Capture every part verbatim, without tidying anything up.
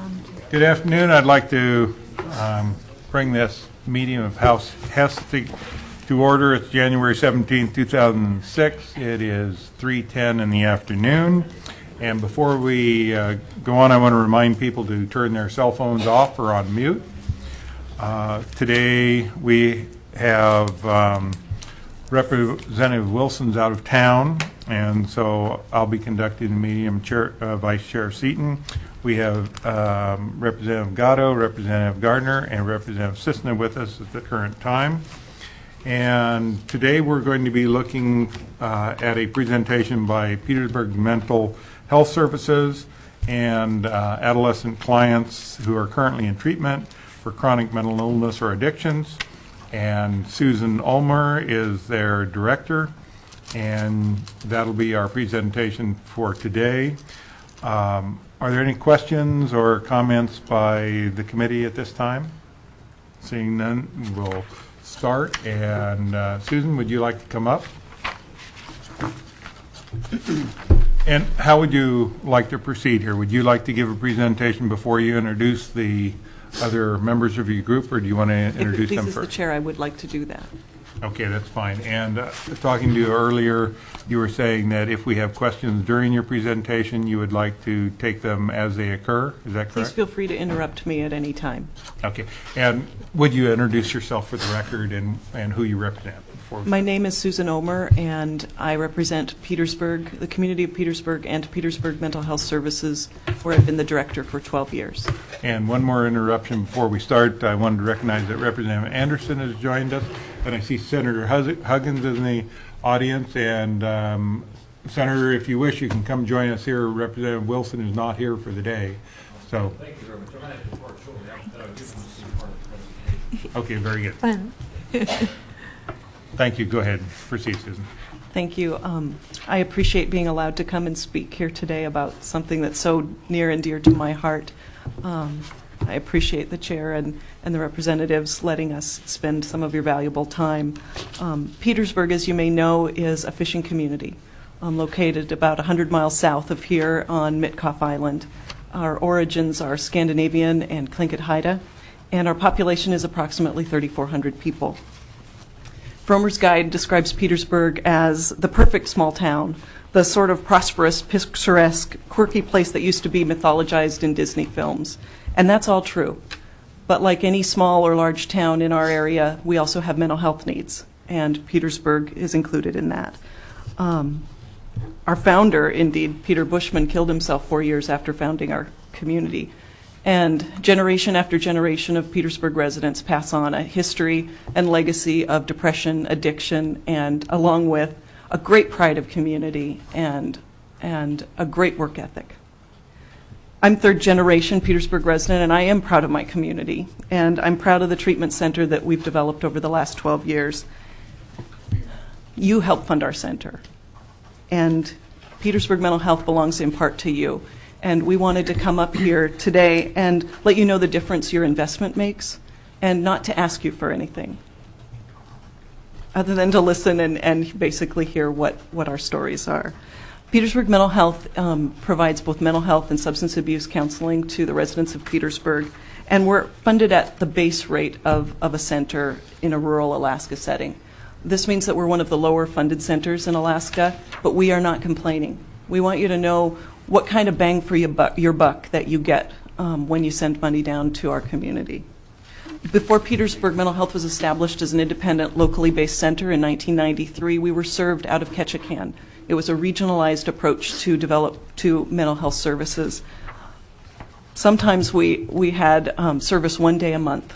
Good afternoon. I'd like to um, bring this meeting of House Hesse to order. It's January seventeenth, two thousand six. It is three ten in the afternoon. And before we uh, go on, I want to remind people to turn their cell phones off or on mute. Uh, today we have um, Representative Wilson's out of town, and so I'll be conducting the meeting. I'm Chair, uh, Vice Chair Seaton. We have um, Representative Gatto, Representative Gardner, and Representative Cisna with us at the current time. And today we're going to be looking uh, at a presentation by Petersburg Mental Health Services and uh, adolescent clients who are currently in treatment for chronic mental illness or addictions. And Susan Ulmer is their director, and that'll be our presentation for today. Um, are there any questions or comments by the committee at this time? Seeing none, we'll start. And uh, Susan, would you like to come up? And how would you like to proceed here? Would you like to give a presentation before you introduce the other members of your group, or do you want to introduce them first? If it pleases the chair, I would like to do that. Okay, that's fine. And uh, talking to you earlier, you were saying that if we have questions during your presentation, you would like to take them as they occur. Is that correct? Please feel free to interrupt me at any time. Okay. And would you introduce yourself for the record and, and who you represent? My name is Susan Ulmer, and I represent Petersburg, the community of Petersburg, and Petersburg Mental Health Services, where I've been the director for twelve years. And one more interruption before we start. I wanted to recognize that Representative Anderson has joined us, and I see Senator Huggins in the audience. And um, Senator, if you wish, you can come join us here. Representative Wilson is not here for the day. So. Thank you very much. I'm going to have to report shortly after that. I'll give you part of the presentation. Okay, very good. Fine. Thank you. Go ahead. Proceed, Susan. Thank you. Um, I appreciate being allowed to come and speak here today about something that's so near and dear to my heart. Um, I appreciate the chair and, and the representatives letting us spend some of your valuable time. Um, Petersburg, as you may know, is a fishing community um, located about one hundred miles south of here on Mitkoff Island. Our origins are Scandinavian and Tlingit Haida, and our population is approximately thirty-four hundred people. Frommer's Guide describes Petersburg as the perfect small town, the sort of prosperous, picturesque, quirky place that used to be mythologized in Disney films. And that's all true. But like any small or large town in our area, we also have mental health needs, and Petersburg is included in that. Um, our founder, indeed, Peter Bushman, killed himself four years after founding our community. And generation after generation of Petersburg residents pass on a history and legacy of depression, addiction, and along with a great pride of community and, and a great work ethic. I'm third generation Petersburg resident, and I am proud of my community. And I'm proud of the treatment center that we've developed over the last twelve years. You helped fund our center. And Petersburg Mental Health belongs in part to you. And we wanted to come up here today and let you know the difference your investment makes, and not to ask you for anything, other than to listen and, and basically hear what, what our stories are. Petersburg Mental Health um, provides both mental health and substance abuse counseling to the residents of Petersburg, and we're funded at the base rate of, of a center in a rural Alaska setting. This means that we're one of the lower funded centers in Alaska, but we are not complaining. We want you to know what kind of bang for your buck, your buck that you get um, when you send money down to our community. Before Petersburg Mental Health was established as an independent, locally based center in nineteen ninety-three, we were served out of Ketchikan. It was a regionalized approach to develop to mental health services. Sometimes we, we had um, service one day a month.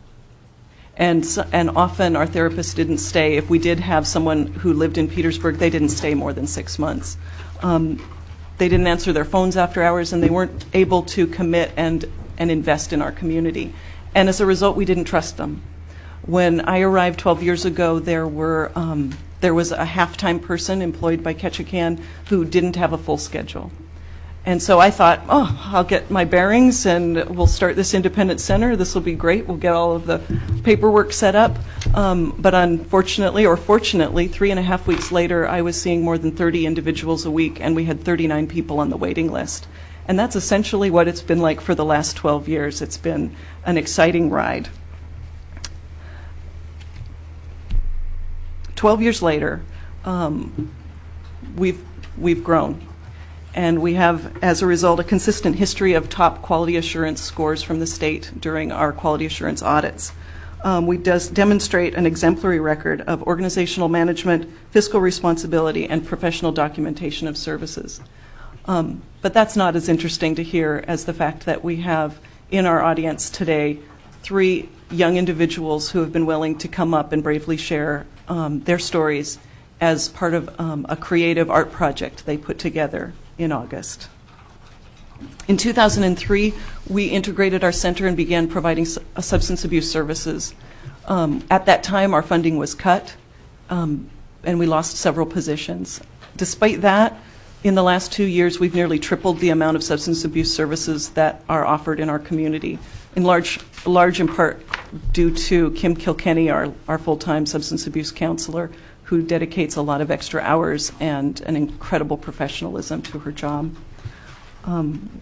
And, and often our therapists didn't stay. If we did have someone who lived in Petersburg, they didn't stay more than six months. Um, They didn't answer their phones after hours, and they weren't able to commit and, and invest in our community. And as a result, we didn't trust them. When I arrived twelve years ago, there were um, there was a half-time person employed by Ketchikan who didn't have a full schedule. And so I thought, oh, I'll get my bearings and we'll start this independent center. This will be great. We'll get all of the paperwork set up. Um, but unfortunately, or fortunately, three and a half weeks later, I was seeing more than thirty individuals a week, and we had thirty-nine people on the waiting list. And that's essentially what it's been like for the last twelve years. It's been an exciting ride. twelve years later, um, we've, we've grown. And we have, as a result, a consistent history of top quality assurance scores from the state during our quality assurance audits. Um, we does demonstrate an exemplary record of organizational management, fiscal responsibility, and professional documentation of services. Um, but that's not as interesting to hear as the fact that we have in our audience today three young individuals who have been willing to come up and bravely share um, their stories as part of um, a creative art project they put together in August. In two thousand three, we integrated our center and began providing su- uh, substance abuse services. Um, at that time, our funding was cut, um, and we lost several positions. Despite that, in the last two years, we've nearly tripled the amount of substance abuse services that are offered in our community, in large, large in part due to Kim Kilkenny, our, our full-time substance abuse counselor, who dedicates a lot of extra hours and an incredible professionalism to her job. Um,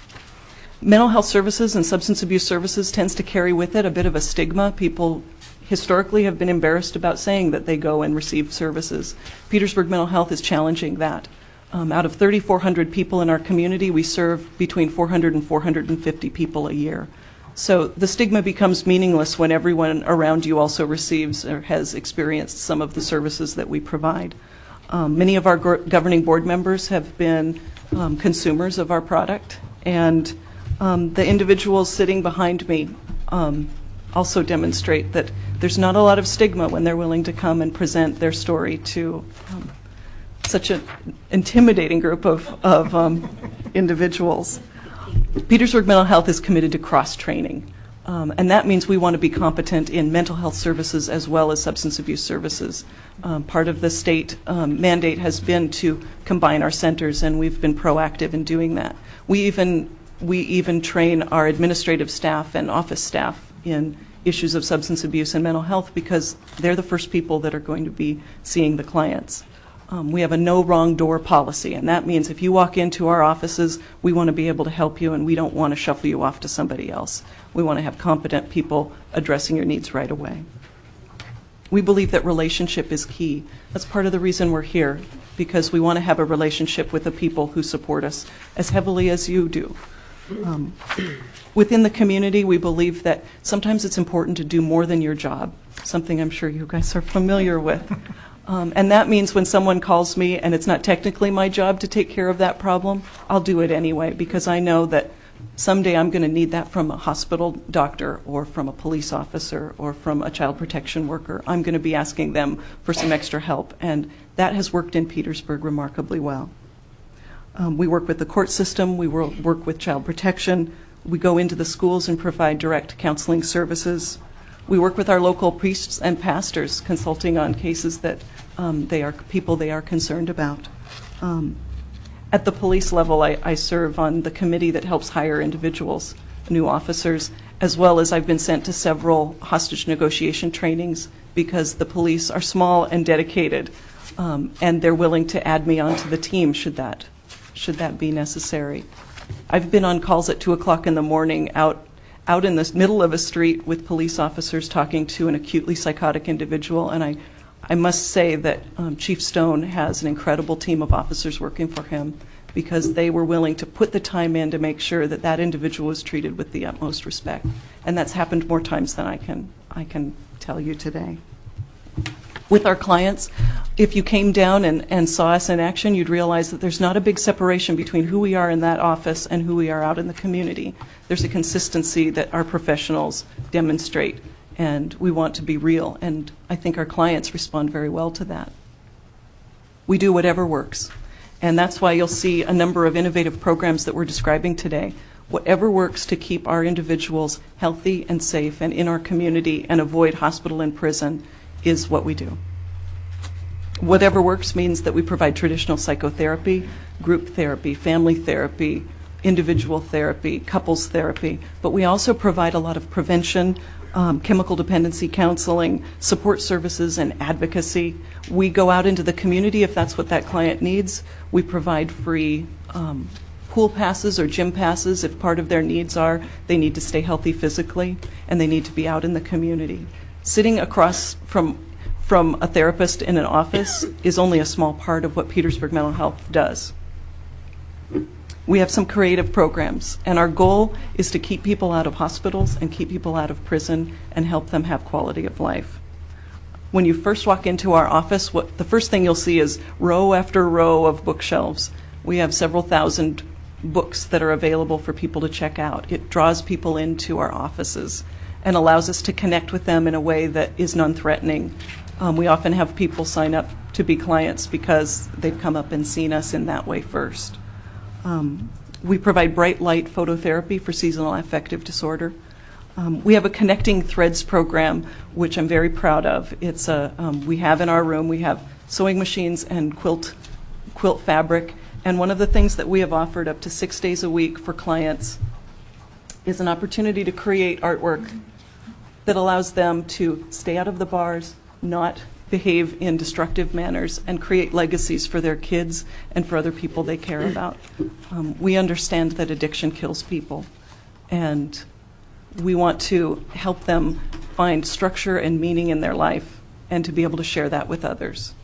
mental health services and substance abuse services tends to carry with it a bit of a stigma. People historically have been embarrassed about saying that they go and receive services. Petersburg Mental Health is challenging that. Um, out of three thousand four hundred people in our community, we serve between four hundred and four hundred fifty people a year. So the stigma becomes meaningless when everyone around you also receives or has experienced some of the services that we provide. Um, many of our go- governing board members have been um, consumers of our product, and um, the individuals sitting behind me um, also demonstrate that there's not a lot of stigma when they're willing to come and present their story to um, such an intimidating group of, of um, individuals. Petersburg Mental Health is committed to cross-training, um, and that means we want to be competent in mental health services as well as substance abuse services. Um, part of the state um, mandate has been to combine our centers, and we've been proactive in doing that. We even we even train our administrative staff and office staff in issues of substance abuse and mental health because they're the first people that are going to be seeing the clients. Um, we have a no wrong door policy, and that means if you walk into our offices, we want to be able to help you, and we don't want to shuffle you off to somebody else. We want to have competent people addressing your needs right away. We believe that relationship is key. That's part of the reason we're here, because we want to have a relationship with the people who support us as heavily as you do. Um, within the community, we believe that sometimes it's important to do more than your job, something I'm sure you guys are familiar with. Um, and that means when someone calls me and it's not technically my job to take care of that problem, I'll do it anyway because I know that someday I'm going to need that from a hospital doctor or from a police officer or from a child protection worker. I'm going to be asking them for some extra help, and that has worked in Petersburg remarkably well. Um, we work with the court system. We work with child protection. We go into the schools and provide direct counseling services. We work with our local priests and pastors, consulting on cases that um, they are people they are concerned about. Um, at the police level, I, I serve on the committee that helps hire individuals, new officers, as well as I've been sent to several hostage negotiation trainings because the police are small and dedicated, um, and they're willing to add me onto the team should that should that be necessary. I've been on calls at two o'clock in the morning out. out in the middle of a street with police officers talking to an acutely psychotic individual, and I, I must say that um, Chief Stone has an incredible team of officers working for him because they were willing to put the time in to make sure that that individual was treated with the utmost respect, and that's happened more times than I can I can tell you today. With our clients, if you came down and, and saw us in action, you'd realize that there's not a big separation between who we are in that office and who we are out in the community. There's a consistency that our professionals demonstrate, and we want to be real, and I think our clients respond very well to that. We do whatever works, and that's why you'll see a number of innovative programs that we're describing today. Whatever works to keep our individuals healthy and safe and in our community and avoid hospital and prison is what we do. Whatever works means that we provide traditional psychotherapy, group therapy, family therapy, individual therapy, couples therapy, but we also provide a lot of prevention, um, chemical dependency counseling, support services, and advocacy. We go out into the community if that's what that client needs. We provide free um, pool passes or gym passes if part of their needs are they need to stay healthy physically and they need to be out in the community. Sitting across from from a therapist in an office is only a small part of what Petersburg Mental Health does. We have some creative programs, and our goal is to keep people out of hospitals and keep people out of prison and help them have quality of life. When you first walk into our office, what the first thing you'll see is row after row of bookshelves. We have several thousand books that are available for people to check out. It draws people into our offices and allows us to connect with them in a way that is non-threatening. Um, we often have people sign up to be clients because they've come up and seen us in that way first. Um, we provide bright light phototherapy for seasonal affective disorder. Um, we have a Connecting Threads program, which I'm very proud of. It's a um, we have in our room, we have sewing machines and quilt quilt fabric. And one of the things that we have offered up to six days a week for clients is an opportunity to create artwork that allows them to stay out of the bars, not behave in destructive manners, and create legacies for their kids and for other people they care about. Um, we understand that addiction kills people, and we want to help them find structure and meaning in their life and to be able to share that with others.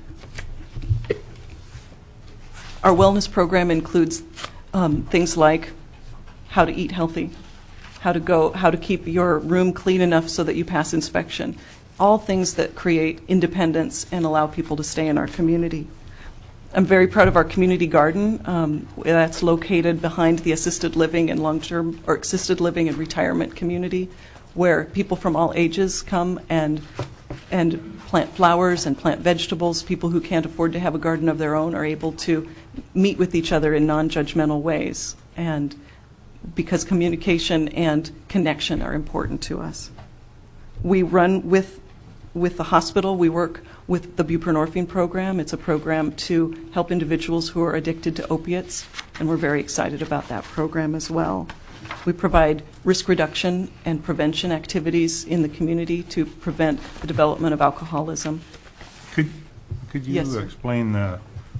Our wellness program includes um, things like how to eat healthy, how to go, how to keep your room clean enough so that you pass inspection, all things that create independence and allow people to stay in our community. I'm very proud of our community garden. Um, that's located behind the assisted living and long-term or assisted living and retirement community, where people from all ages come and and plant flowers and plant vegetables. People who can't afford to have a garden of their own are able to meet with each other in non-judgmental ways, and because communication and connection are important to us. We run with with the hospital. We work with the buprenorphine program. It's a program to help individuals who are addicted to opiates, and we're very excited about that program as well. We provide risk reduction and prevention activities in the community to prevent the development of alcoholism. Could could you Yes, sir. explain the...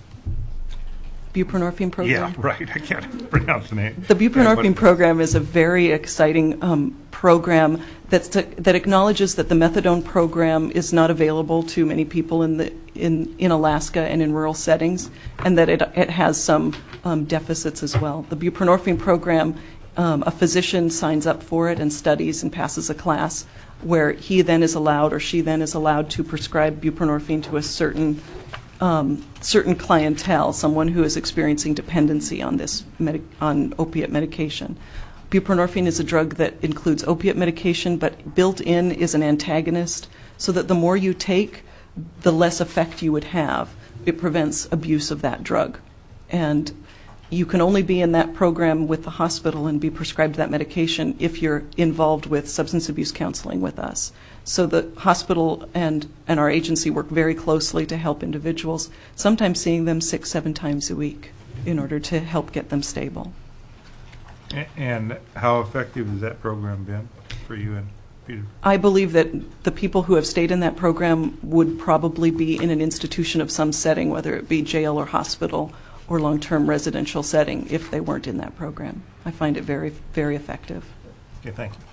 Buprenorphine program? Yeah, right. I can't pronounce the name. The buprenorphine Yeah, what- program is a very exciting um, program that's to, that acknowledges that the methadone program is not available to many people in the in, in Alaska and in rural settings, and that it it has some um, deficits as well. The buprenorphine program, um, a physician signs up for it and studies and passes a class where he then is allowed or she then is allowed to prescribe buprenorphine to a certain Um, certain clientele, someone who is experiencing dependency on this medi- on opiate medication. Buprenorphine is a drug that includes opiate medication, but built in is an antagonist, so that the more you take, the less effect you would have. It prevents abuse of that drug. And you can only be in that program with the hospital and be prescribed that medication if you're involved with substance abuse counseling with us. So the hospital and, and our agency work very closely to help individuals, sometimes seeing them six, seven times a week in order to help get them stable. A- And how effective has that program been for you and Peter? I believe that the people who have stayed in that program would probably be in an institution of some setting, whether it be jail or hospital or long-term residential setting, if they weren't in that program. I find it very, very effective. Okay, thank you.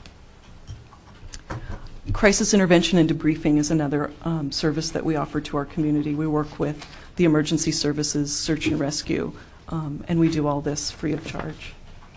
Crisis intervention and debriefing is another um, service that we offer to our community. We work with the emergency services, search and rescue, um, and we do all this free of charge.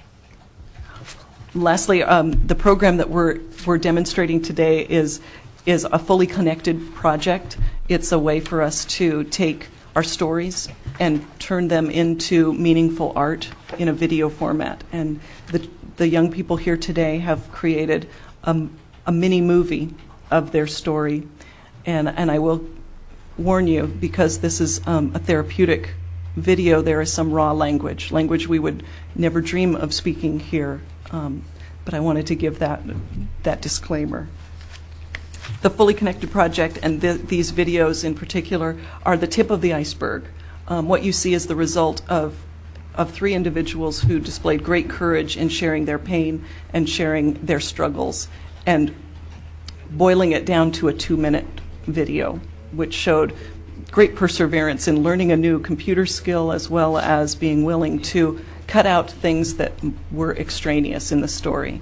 Lastly, um, the program that we're we're demonstrating today is is a fully connected project. It's a way for us to take our stories and turn them into meaningful art in a video format. And the the young people here today have created um, a mini movie of their story, and and I will warn you, because this is um, a therapeutic video, there is some raw language, language we would never dream of speaking here, um, but I wanted to give that that disclaimer. The Fully Connected Project and th- these videos in particular are the tip of the iceberg. Um, what you see is the result of of three individuals who displayed great courage in sharing their pain and sharing their struggles, and boiling it down to a two-minute video, which showed great perseverance in learning a new computer skill, as well as being willing to cut out things that were extraneous in the story.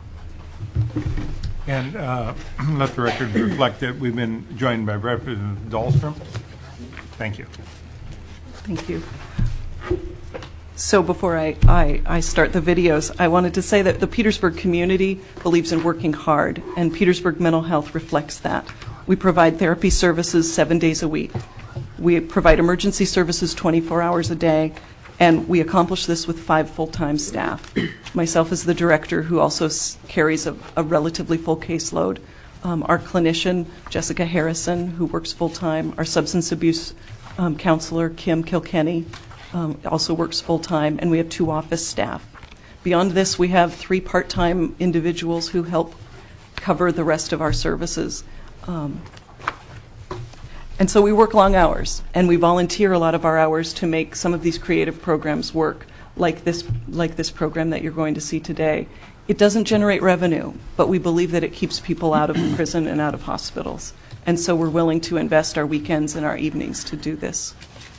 And uh, let the record reflect that we've been joined by Representative Dahlstrom. Thank you. Thank you. So before I, I, I start the videos, I wanted to say that the Petersburg community believes in working hard, and Petersburg Mental Health reflects that. We provide therapy services seven days a week. We provide emergency services twenty-four hours a day, and we accomplish this with five full-time staff. Myself as the director, who also s- carries a, a relatively full caseload. Um, our clinician, Jessica Harrison, who works full-time. Our substance abuse um, counselor, Kim Kilkenny, um, also works full-time. And we have two office staff. Beyond this, we have three part-time individuals who help cover the rest of our services. Um, And so we work long hours, and we volunteer a lot of our hours to make some of these creative programs work, like this, like this program that you're going to see today. It doesn't generate revenue, but we believe that it keeps people out of prison and out of hospitals. And so we're willing to invest our weekends and our evenings to do this.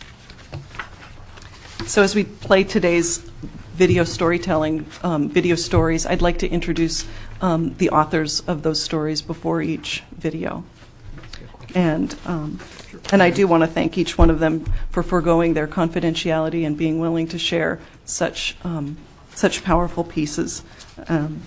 So as we play today's video storytelling, um, video stories, I'd like to introduce um, the authors of those stories before each video. And um, and I do want to thank each one of them for foregoing their confidentiality and being willing to share such um, such powerful pieces. Um,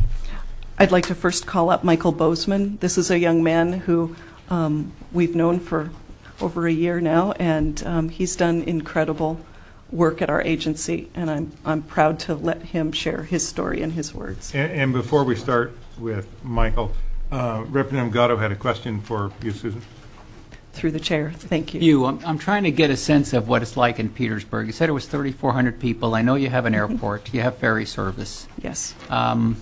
I'd like to first call up Michael Bozeman. This is a young man who um, we've known for over a year now, and um, he's done incredible work at our agency, and I'm I'm proud to let him share his story and his words. And, and before we start with Michael, Uh, Representative Gatto had a question for you, Susan. Through the chair, thank you. You, I'm, I'm trying to get a sense of what it's like in Petersburg. You said it was thirty-four hundred people. I know you have an airport. You have ferry service. Yes. Um,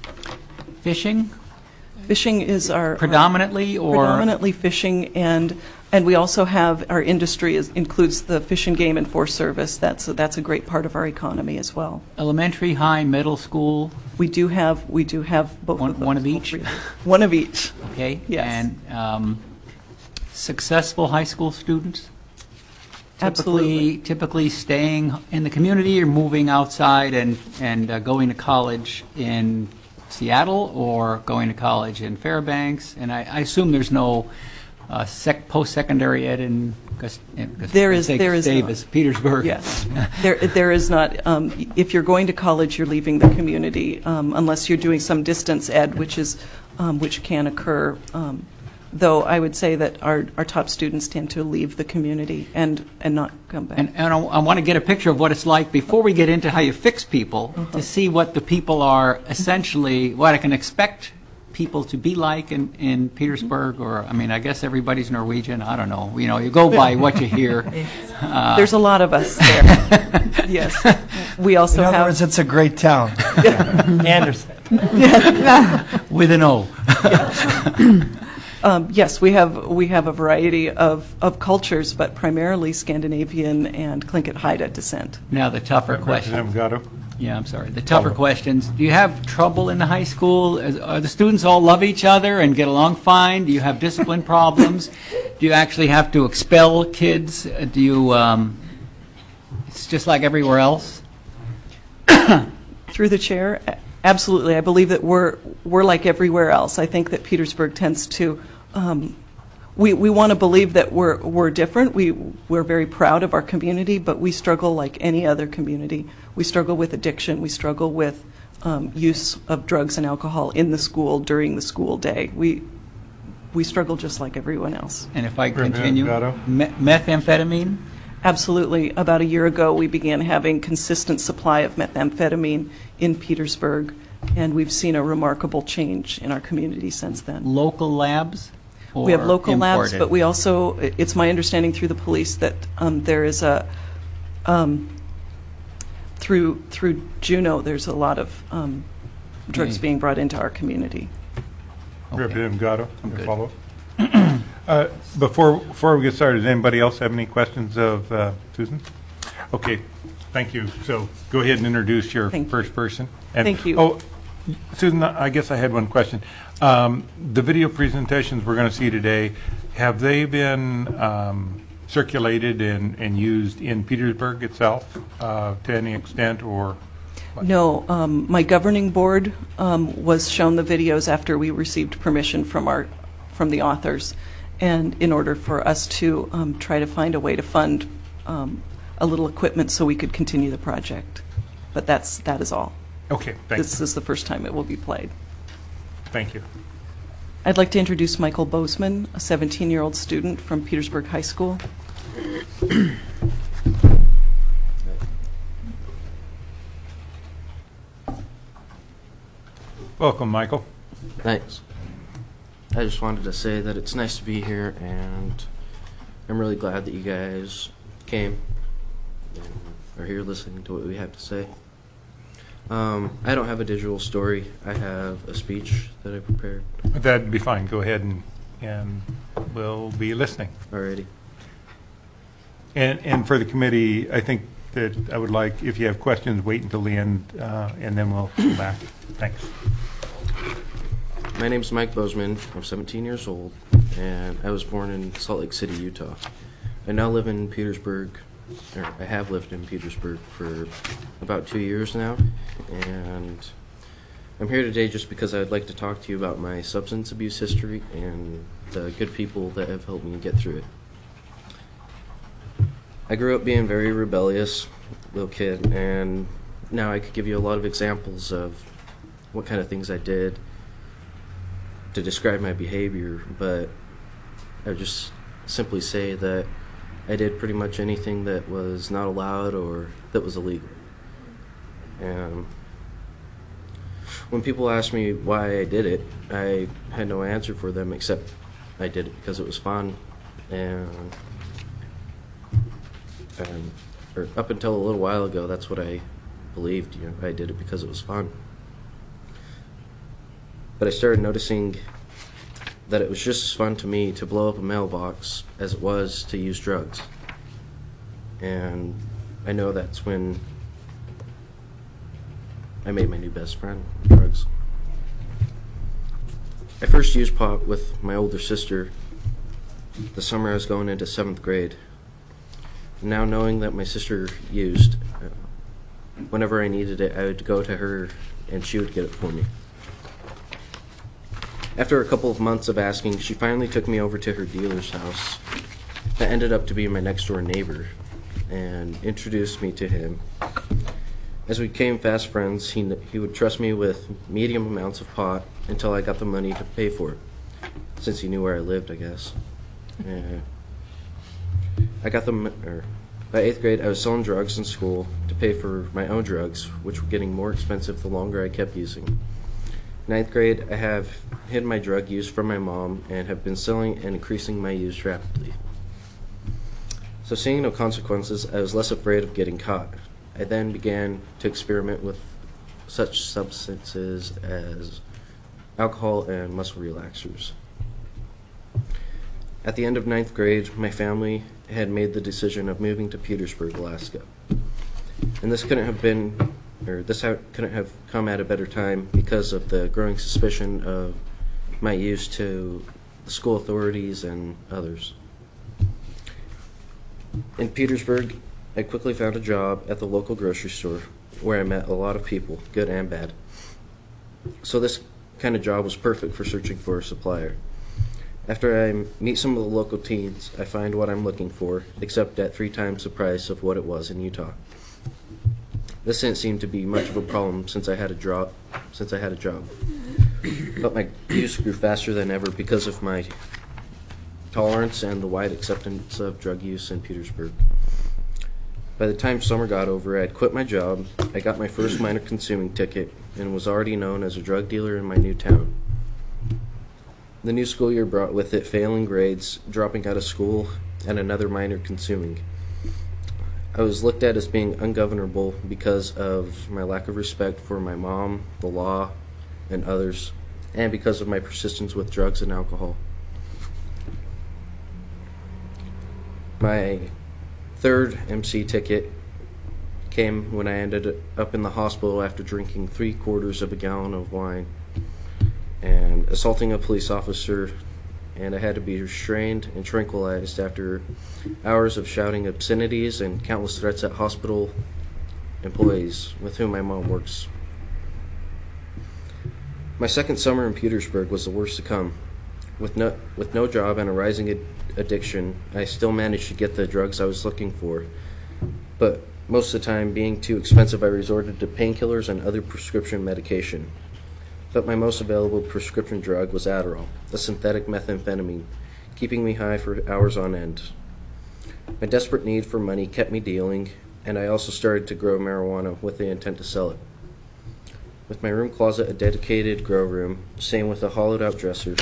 fishing? Fishing is our Predominantly, or predominantly fishing, and and we also have our industry is, includes the Fish and Game and Forest Service. That's a, that's a great part of our economy as well. elementary, high, middle school? We do have we do have both One- of those, one of all each? three. One of each. Okay. Yes. And um, successful high school students? Absolutely. Typically, typically staying in the community or moving outside and, and uh, going to college in Seattle or going to college in Fairbanks? And I, I assume there's no uh, sec, post-secondary ed in Gus, in Gus, There is- Gus- there is Davis, not. Petersburg. Yes, there there is not. Um, if you're going to college, you're leaving the community, um, unless you're doing some distance ed, which is um, which can occur. Um, though I would say that our, our top students tend to leave the community and, and not come back. And, and I, I want to get a picture of what it's like before we get into how you fix people, to see what the people are essentially, what I can expect people to be like in, in Petersburg, or, I mean, I guess everybody's Norwegian, I don't know. You know, you go by what you hear. Uh, There's a lot of us there. Yes. We also In other have. words, it's a great town. Anderson. with an O. Um, yes, we have we have a variety of, of cultures, but primarily Scandinavian and Tlingit Haida descent. Now, the tougher question. Representative Gatto. Yeah, I'm sorry. The tougher questions. Do you have trouble in the high school? Is- Are the students all love each other and get along fine? Do you have discipline problems? Do you actually have to expel kids? Uh, Do you, um, it's just like everywhere else? Through the chair, a- absolutely. I believe that we're we're like everywhere else. I think that Petersburg tends to. Um, we we want to believe that we're we're different. We we're very proud of our community, but we struggle like any other community. We struggle with addiction. We struggle with um, use of drugs and alcohol in the school during the school day. We we struggle just like everyone else. And if I Representative continue, Gatto. me- methamphetamine? Absolutely. About a year ago, we began having consistent supply of methamphetamine in Petersburg, and we've seen a remarkable change in our community since then. Local labs? We have or local labs, imported? but we also, it's my understanding through the police that um, there is a, um, through through Juneau, there's a lot of um, drugs Okay. being brought into our community. Okay. Representative Gatto, I'm your good. follow-up. Uh, Before before we get started, does anybody else have any questions of uh, Susan? Okay, thank you. So go ahead and introduce your Thank you. first person. And- Thank you. Oh, Susan, I guess I had one question. Um, The video presentations we're going to see today, have they been um, circulated and, and used in Petersburg itself uh, to any extent, or? No, um, my governing board um, was shown the videos after we received permission from our from the authors, and in order for us to um, try to find a way to fund um, a little equipment so we could continue the project. But that's that is all. Okay, thank This you. is the first time it will be played. Thank you. I'd like to introduce Michael Bozeman, a seventeen-year-old student from Petersburg High School. Welcome, Michael. Thanks. I just wanted to say that it's nice to be here, and I'm really glad that you guys came and are here listening to what we have to say. Um, I don't have a digital story. I have a speech that I prepared That'd be fine. Go ahead and, and we'll be listening. already. And, and for the committee, I think that I would like, if you have questions, wait until the end, uh, and then we'll come back. Thanks. My name's Mike Bozeman. I'm seventeen years old, and I was born in Salt Lake City, Utah. I now live in Petersburg, or I have lived in Petersburg for about two years now, and I'm here today just because I'd like to talk to you about my substance abuse history and the good people that have helped me get through it. I grew up being a very rebellious little kid, and now I could give you a lot of examples of what kind of things I did to describe my behavior, but I would just simply say that I did pretty much anything that was not allowed or that was illegal. And when people ask me why I did it, I had no answer for them except I did it because it was fun. And, and or up until a little while ago, that's what I believed. You know, I did it because it was fun. But I started noticing that it was just as fun to me to blow up a mailbox as it was to use drugs. And I know that's when I made my new best friend, drugs. I first used pot with my older sister the summer I was going into seventh grade. Now knowing that my sister used, uh, whenever I needed it, I would go to her and she would get it for me. After a couple of months of asking, she finally took me over to her dealer's house that ended up to be my next door neighbor and introduced me to him. As we became fast friends, he, he would trust me with medium amounts of pot until I got the money to pay for it, since he knew where I lived, I guess. Uh, I got them, or by eighth grade, I was selling drugs in school to pay for my own drugs, which were getting more expensive the longer I kept using. Ninth grade, I have hid my drug use from my mom and have been selling and increasing my use rapidly. So seeing no consequences, I was less afraid of getting caught. I then began to experiment with such substances as alcohol and muscle relaxers. At the end of ninth grade, my family had made the decision of moving to Petersburg, Alaska. And this couldn't have been or this ha- couldn't have come at a better time because of the growing suspicion of my use to the school authorities and others. In Petersburg, I quickly found a job at the local grocery store where I met a lot of people, good and bad. So this kind of job was perfect for searching for a supplier. After I meet some of the local teens, I find what I'm looking for, except at three times the price of what it was in Utah. This didn't seem to be much of a problem since I had a job. Since I had a job, but my use grew faster than ever because of my tolerance and the wide acceptance of drug use in Petersburg. By the time summer got over, I had quit my job. I got my first minor consuming ticket and was already known as a drug dealer in my new town. The new school year brought with it failing grades, dropping out of school, and another minor consuming. I was looked at as being ungovernable because of my lack of respect for my mom, the law, and others, and because of my persistence with drugs and alcohol. My third M C ticket came when I ended up in the hospital after drinking three quarters of a gallon of wine and assaulting a police officer and I had to be restrained and tranquilized after hours of shouting obscenities and countless threats at hospital employees with whom my mom works. My second summer in Petersburg was the worst to come. With no, with no job and a rising ad- addiction, I still managed to get the drugs I was looking for. But most of the time, being too expensive, I resorted to painkillers and other prescription medication. But my most available prescription drug was Adderall, a synthetic methamphetamine, keeping me high for hours on end. My desperate need for money kept me dealing, and I also started to grow marijuana with the intent to sell it. With my room closet a dedicated grow room, same with a hollowed-out dresser,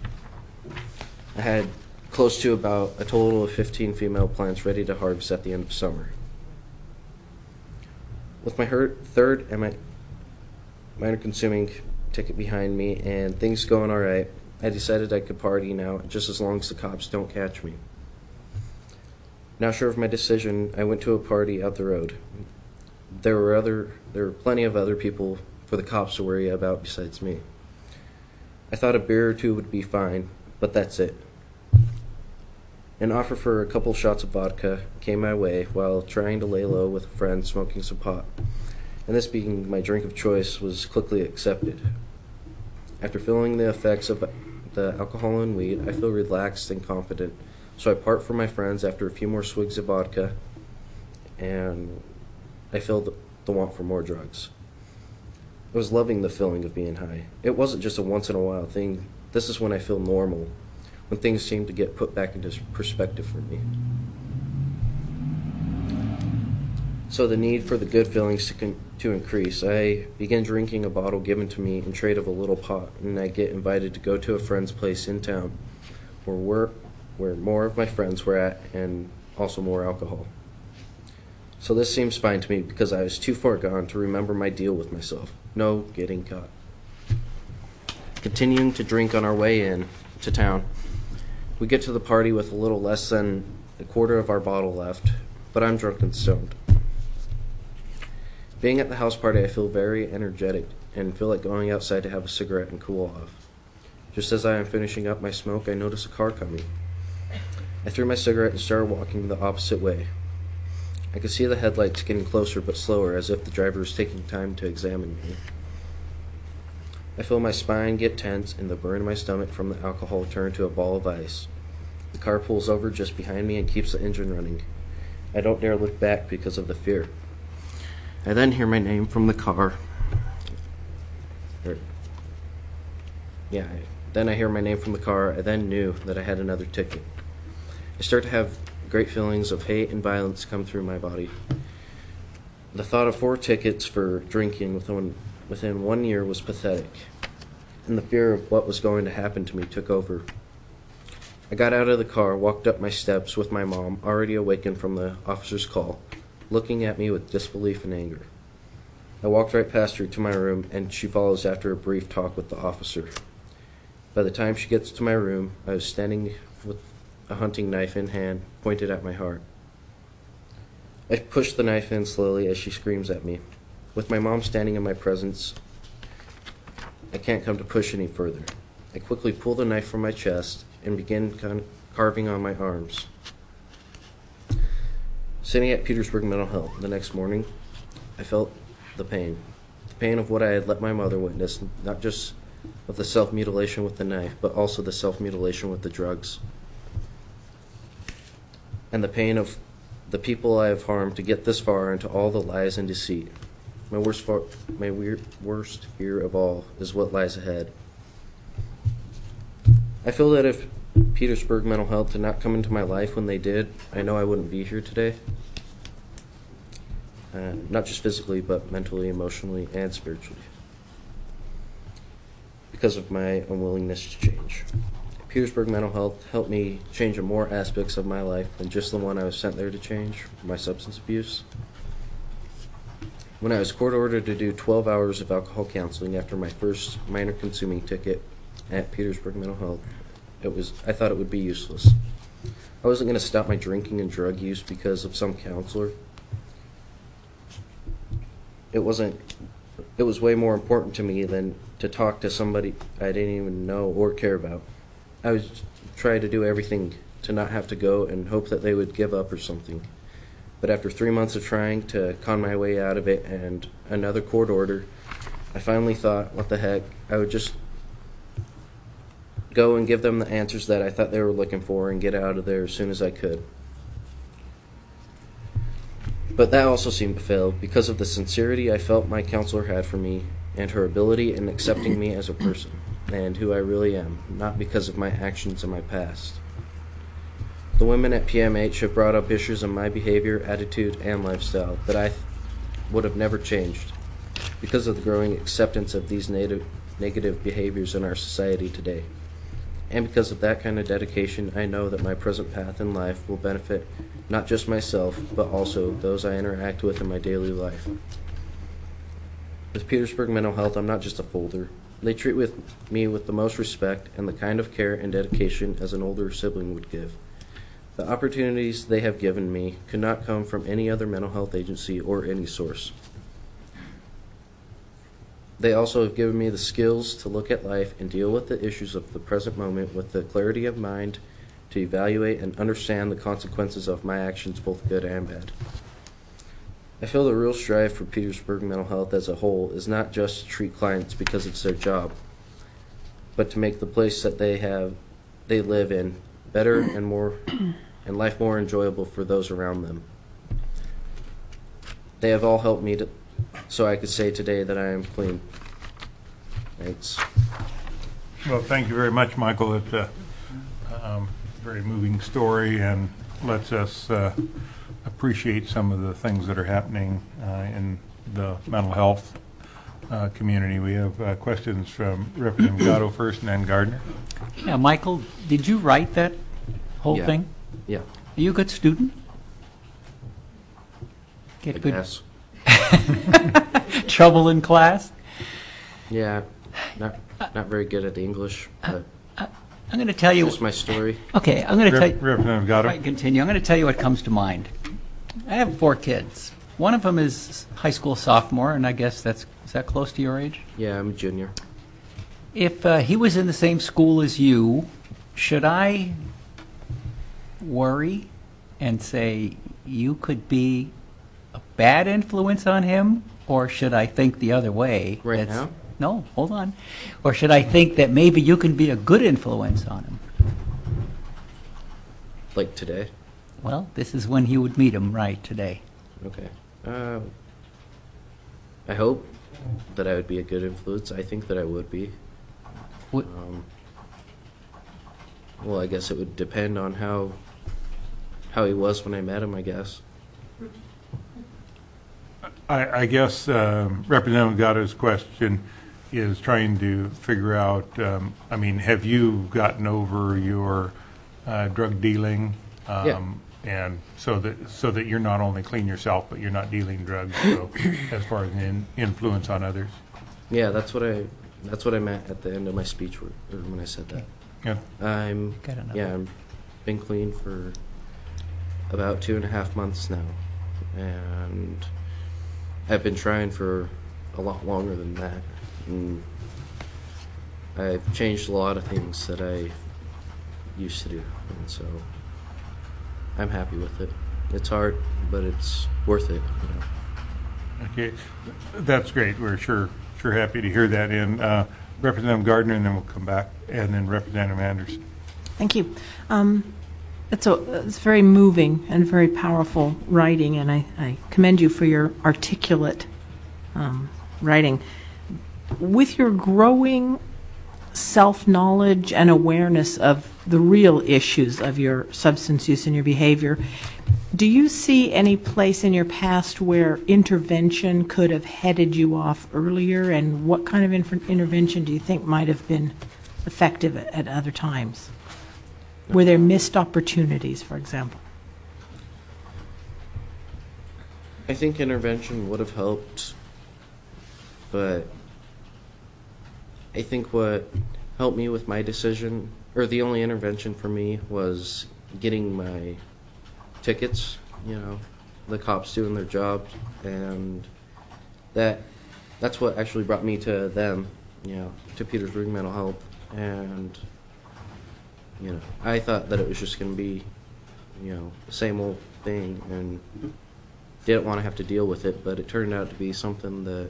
I had close to about a total of fifteen female plants ready to harvest at the end of summer. With my her- third and my minor consuming ticket behind me and things going all right, I decided I could party now just as long as the cops don't catch me. Not sure of my decision, I went to a party out the road. There were other, there were plenty of other people for the cops to worry about besides me. I thought a beer or two would be fine, but that's it. An offer for a couple shots of vodka came my way while trying to lay low with a friend smoking some pot, and this being my drink of choice was quickly accepted. After feeling the effects of the alcohol and weed, I feel relaxed and confident, so I part from my friends after a few more swigs of vodka, and I feel the, the want for more drugs. I was loving the feeling of being high. It wasn't just a once-in-a-while thing. This is when I feel normal, when things seem to get put back into perspective for me. So the need for the good feelings to, con- to increase, I begin drinking a bottle given to me in trade of a little pot, and I get invited to go to a friend's place in town where, we're, where more of my friends were at and also more alcohol. So this seems fine to me because I was too far gone to remember my deal with myself. No getting caught. Continuing to drink on our way in to town, we get to the party with a little less than a quarter of our bottle left, but I'm drunk and stoned. Being at the house party, I feel very energetic and feel like going outside to have a cigarette and cool off. Just as I am finishing up my smoke, I notice a car coming. I threw my cigarette and started walking the opposite way. I could see the headlights getting closer but slower, as if the driver was taking time to examine me. I feel my spine get tense and the burn in my stomach from the alcohol turn to a ball of ice. The car pulls over just behind me and keeps the engine running. I don't dare look back because of the fear. I then hear my name from the car. Or, yeah, I, then I hear my name from the car. I then knew that I had another ticket. I start to have great feelings of hate and violence come through my body. The thought of four tickets for drinking within, within one year was pathetic, and the fear of what was going to happen to me took over. I got out of the car, walked up my steps with my mom, already awakened from the officer's call, looking at me with disbelief and anger. I walked right past her to my room, and she follows after a brief talk with the officer. By the time she gets to my room, I was standing with a hunting knife in hand, pointed at my heart. I push the knife in slowly as she screams at me. With my mom standing in my presence, I can't come to push any further. I quickly pull the knife from my chest and begin kind of carving on my arms. Sitting at Petersburg Mental Health the next morning, I felt the pain. The pain of what I had let my mother witness, not just of the self-mutilation with the knife, but also the self-mutilation with the drugs. And the pain of the people I have harmed to get this far into all the lies and deceit. My worst, far, my weird, worst fear of all is what lies ahead. I feel that if Petersburg Mental Health did not come into my life when they did, I know I wouldn't be here today. Uh, not just physically, but mentally, emotionally, and spiritually. Because of my unwillingness to change. Petersburg Mental Health helped me change more aspects of my life than just the one I was sent there to change, my substance abuse. When I was court-ordered to do twelve hours of alcohol counseling after my first minor consuming ticket at Petersburg Mental Health, it was I thought it would be useless. I wasn't going to stop my drinking and drug use because of some counselor. It wasn't. It was way more important to me than to talk to somebody I didn't even know or care about. I was try to do everything to not have to go and hope that they would give up or something. But after three months of trying to con my way out of it and another court order, I finally thought, what the heck, I would just go and give them the answers that I thought they were looking for and get out of there as soon as I could. But that also seemed to fail because of the sincerity I felt my counselor had for me and her ability in accepting me as a person and who I really am, not because of my actions in my past. The women at P M H have brought up issues in my behavior, attitude, and lifestyle that I th- would have never changed because of the growing acceptance of these native, negative behaviors in our society today. And because of that kind of dedication, I know that my present path in life will benefit not just myself, but also those I interact with in my daily life. With Petersburg Mental Health, I'm not just a folder. They treat with me with the most respect and the kind of care and dedication as an older sibling would give. The opportunities they have given me could not come from any other mental health agency or any source. They also have given me the skills to look at life and deal with the issues of the present moment with the clarity of mind to evaluate and understand the consequences of my actions, both good and bad. I feel the real strive for Petersburg Mental Health as a whole is not just to treat clients because it's their job, but to make the place that they have, they live in better and more, and life more enjoyable for those around them. They have all helped me to, so I could say today that I am clean. Thanks. Well, thank you very much, Michael. It's a um, very moving story and lets us uh, appreciate some of the things that are happening uh, in the mental health uh, community. We have uh, questions from Representative Gatto first and then Gardner. Yeah, Michael, did you write that whole Yeah. thing? Yeah. Are you a good student? Get I good guess. trouble in class? Yeah. Not not very good at the English, but I'm going to tell you. just my story. Okay, I'm going to tell Rep- you. Representative Gatto. Before I continue, I'm going to tell you what comes to mind. I have four kids. One of them is high school sophomore, and I guess that's is that close to your age? Yeah, I'm a junior. If uh, he was in the same school as you, should I worry and say you could be a bad influence on him, or should I think the other way? Right That's- now? No, hold on. Or should I think that maybe you can be a good influence on him? Like today. Well, this is when you would meet him, right, today. Okay. Uh, I hope that I would be a good influence. I think that I would be. What, Um, well, I guess it would depend on how how he was when I met him, I guess. I, I guess um, Representative Gatto's question is trying to figure out, um, I mean, have you gotten over your uh, drug dealing? Um, And so that so that you're not only clean yourself, but you're not dealing drugs, so as far as an influence on others? Yeah, that's what I that's what I meant at the end of my speech where, or when I said that. Yeah. I'm Got another. yeah, I'm been clean for about two and a half months now, and I've been trying for a lot longer than that. And I've changed a lot of things that I used to do, and so I'm happy with it. It's hard, but it's worth it. You know. Okay, that's great. We're sure sure happy to hear that. And uh, Representative Gardner, and then we'll come back, and then Representative Anderson. Thank you. Um, it's, a, it's very moving and very powerful writing, and I, I commend you for your articulate um, writing. With your growing self-knowledge and awareness of the real issues of your substance use and your behavior, do you see any place in your past where intervention could have headed you off earlier, and what kind of inf- intervention do you think might have been effective at, at other times? Were there missed opportunities, for example? I think intervention would have helped, but I think what helped me with my decision, or the only intervention for me, was getting my tickets, you know, the cops doing their job, and that that's what actually brought me to them, you know, to Petersburg Mental Health. And you know, I thought that it was just going to be, you know, the same old thing, and didn't want to have to deal with it, but it turned out to be something that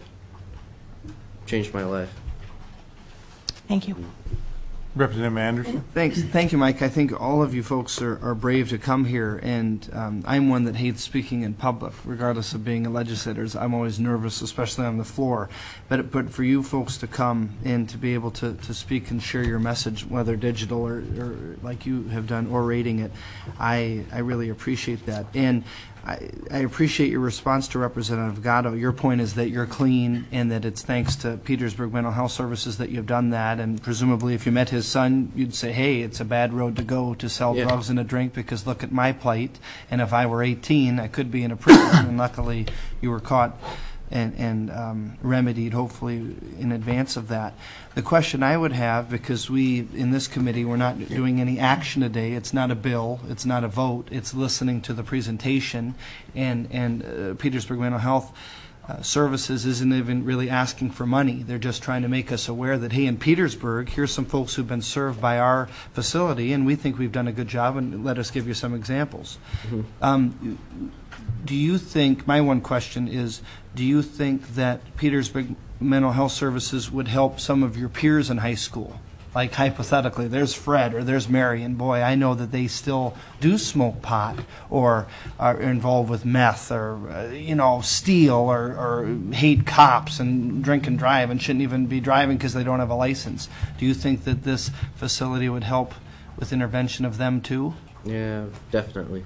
changed my life. Thank you. Representative Anderson? Thanks, thank you, Mike. I think all of you folks are, are brave to come here, and um, I'm one that hates speaking in public, regardless of being a legislator. I'm always nervous, especially on the floor. But but for you folks to come and to be able to, to speak and share your message, whether digital or, or like you have done, orating it, I I really appreciate that. And I, I appreciate your response to Representative Gatto. Your point is that you're clean and that it's thanks to Petersburg Mental Health Services that you've done that. And presumably if you met his son, you'd say, hey, it's a bad road to go to sell Yeah. drugs and a drink because look at my plight. And if I were eighteen, I could be in a prison. And luckily you were caught and, and um, remedied, hopefully, in advance of that. The question I would have, because we, in this committee, we're not doing any action today. It's not a bill. It's not a vote. It's listening to the presentation. And, and uh, Petersburg Mental Health uh, Services isn't even really asking for money. They're just trying to make us aware that, hey, in Petersburg, here's some folks who've been served by our facility, and we think we've done a good job, and let us give you some examples. Mm-hmm. Um, do you think, my one question is, do you think that Petersburg Mental Health Services would help some of your peers in high school? Like hypothetically, there's Fred or there's Mary, and boy, I know that they still do smoke pot or are involved with meth or, uh, you know, steal or, or hate cops and drink and drive and shouldn't even be driving because they don't have a license. Do you think that this facility would help with intervention of them too? Yeah, definitely.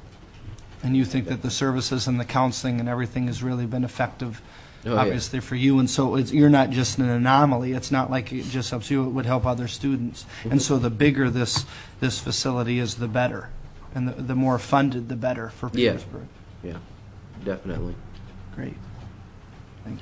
And you think that the services and the counseling and everything has really been effective, Oh, obviously, for you? And so it's, you're not just an anomaly. It's not like it just helps you. It would help other students. Mm-hmm. And so the bigger this this facility is, the better. And the, the more funded, the better for Yeah. Petersburg. Yeah, definitely. Great. Thank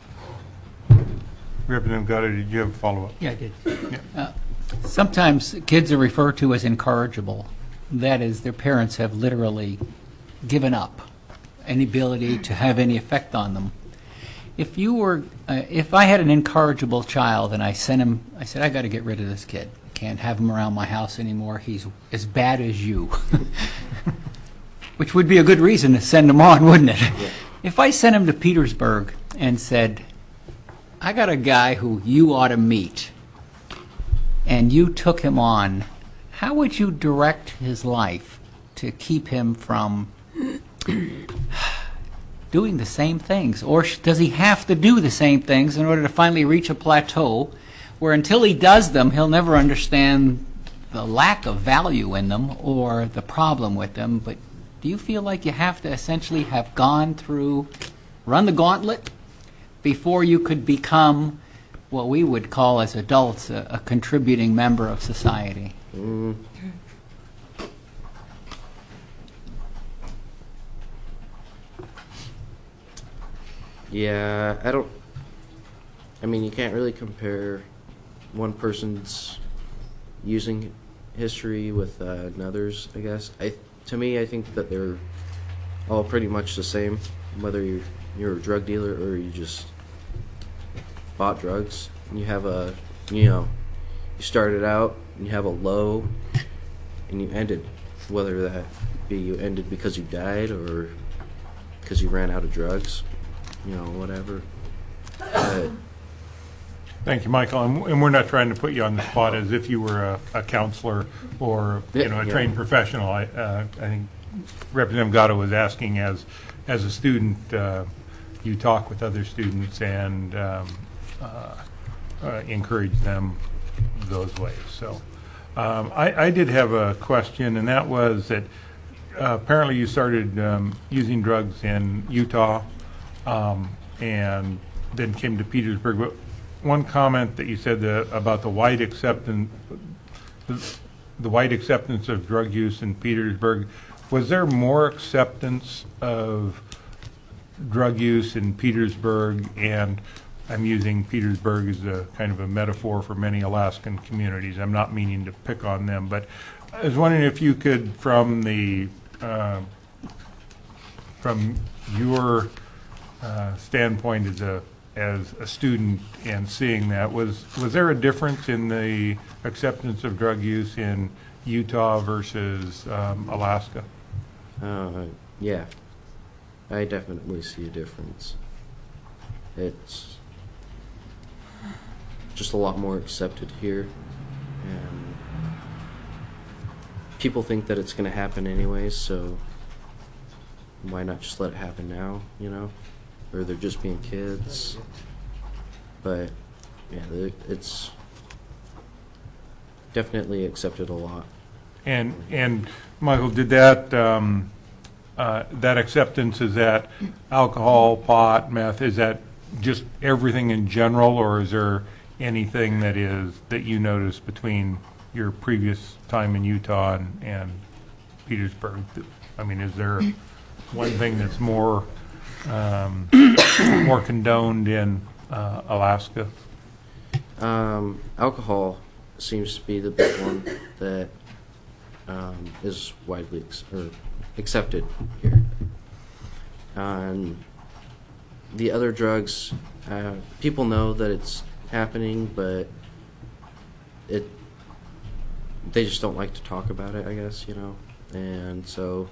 you. Representative Gatto, did you have a follow-up? Yeah, I did. Uh, sometimes kids are referred to as incorrigible. That is, their parents have literally given up any ability to have any effect on them. If you were, uh, if I had an incorrigible child and I sent him, I said, I got to get rid of this kid. Can't have him around my house anymore. He's as bad as you. Which would be a good reason to send him on, wouldn't it? Yeah. If I sent him to Petersburg and said, I got a guy who you ought to meet, and you took him on, how would you direct his life to keep him from doing the same things? Or sh- does he have to do the same things in order to finally reach a plateau where until he does them, he'll never understand the lack of value in them or the problem with them? But do you feel like you have to essentially have gone through, run the gauntlet before you could become what we would call as adults a, a contributing member of society? Mm. Yeah, I don't. I mean, you can't really compare one person's using history with uh, another's, I guess. I, to me, I think that they're all pretty much the same, whether you're, you're a drug dealer or you just bought drugs. You have a, you know, you started out and you have a low and you ended, whether that be you ended because you died or because you ran out of drugs, you know, whatever. But Thank you, Michael. And and we're not trying to put you on the spot as if you were a, a counselor or, you know, a Yeah. trained professional. I, uh, I think Representative Gatto was asking as, as a student, uh, you talk with other students and um, uh, uh, encourage them those ways. So um, I, I did have a question, and that was that uh, apparently you started um, using drugs in Utah um, and then came to Petersburg. But one comment that you said that about the wide acceptance, the, the wide acceptance of drug use in Petersburg, was there more acceptance of drug use in Petersburg? And I'm using Petersburg as a kind of a metaphor for many Alaskan communities. I'm not meaning to pick on them, but I was wondering if you could, from the uh, from your uh, standpoint as a as a student and seeing that, was was there a difference in the acceptance of drug use in Utah versus um, Alaska? Uh, yeah, I definitely see a difference. It's just a lot more accepted here, and people think that it's going to happen anyways, so why not just let it happen now, you know? Or they're just being kids. But yeah, the- it's definitely accepted a lot. And, and Michael, did that, um, uh, that acceptance, is that alcohol, pot, meth, is that just everything in general, or is there anything that is, that you noticed between your previous time in Utah and, and Petersburg? I mean, is there one thing that's more, um, more condoned in uh, Alaska? Um, alcohol seems to be the big one that um, is widely ex- or accepted here. Um, the other drugs, uh, people know that it's happening, but it they just don't like to talk about it, I guess, you know. And so,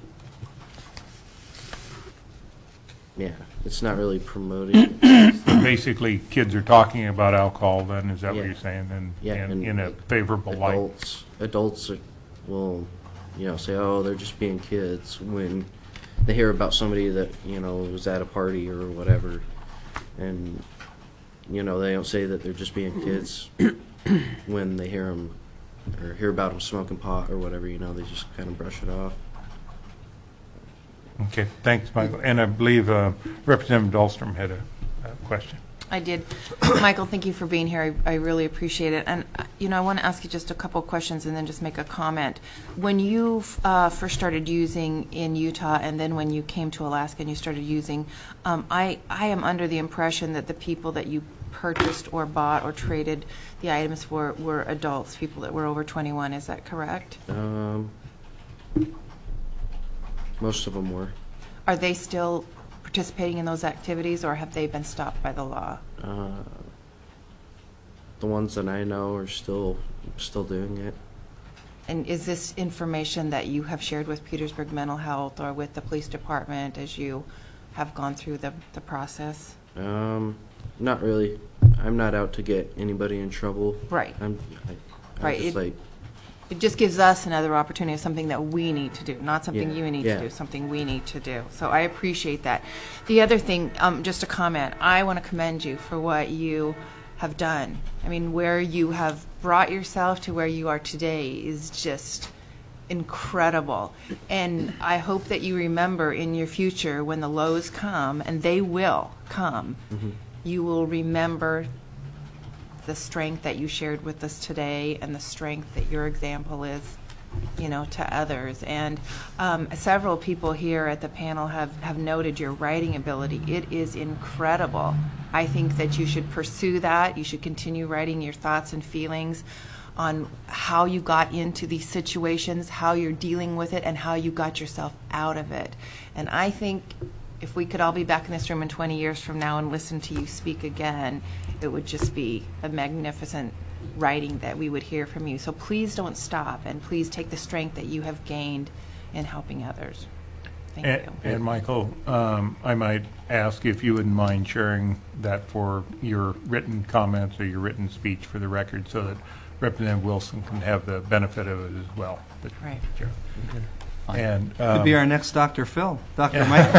yeah, it's not really promoting. Basically, kids are talking about alcohol then, is that what Yeah. you're saying? And, Yeah, and and in a favorable light? adults adults are, will, you know, say, oh, they're just being kids, when they hear about somebody that, you know, was at a party or whatever, and, you know, they don't say that they're just being kids when they hear them or hear about them smoking pot or whatever, you know, they just kind of brush it off. Okay, thanks, Michael. And I believe uh, Representative Dahlstrom had a, a question. I did. Michael, thank you for being here. I, I really appreciate it. And, uh, you know, I want to ask you just a couple of questions and then just make a comment. When you uh, first started using in Utah and then when you came to Alaska and you started using, um, I, I am under the impression that the people that you purchased or bought or traded the items for were adults, people that were over twenty-one. Is that correct? Um, most of them were. Are they still participating in those activities, or have they been stopped by the law? Uh, the ones that I know are still still doing it. And is this information that you have shared with Petersburg Mental Health or with the police department as you have gone through the, the process? Um, not really. I'm not out to get anybody in trouble. Right. I'm, I, I'm Right, just it- like, It just gives us another opportunity, something that we need to do, not something Yeah, you need yeah. to do, something we need to do. So I appreciate that. The other thing, um, just a comment, I want to commend you for what you have done. I mean, where you have brought yourself to where you are today is just incredible. And I hope that you remember in your future when the lows come, and they will come, mm-hmm. you will remember the strength that you shared with us today and the strength that your example is, you know, to others. And um, several people here at the panel have, have noted your writing ability. It is incredible. I think that you should pursue that. You should continue writing your thoughts and feelings on how you got into these situations, how you're dealing with it, and how you got yourself out of it. And I think if we could all be back in this room in twenty years from now and listen to you speak again, it would just be a magnificent writing that we would hear from you. So please don't stop, and please take the strength that you have gained in helping others. Thank And, you. and Michael, um, I might ask if you wouldn't mind sharing that for your written comments or your written speech for the record, so that Representative Wilson can have the benefit of it as well. Right. Sure. And um, Could be our next Doctor Phil, Doctor Michael.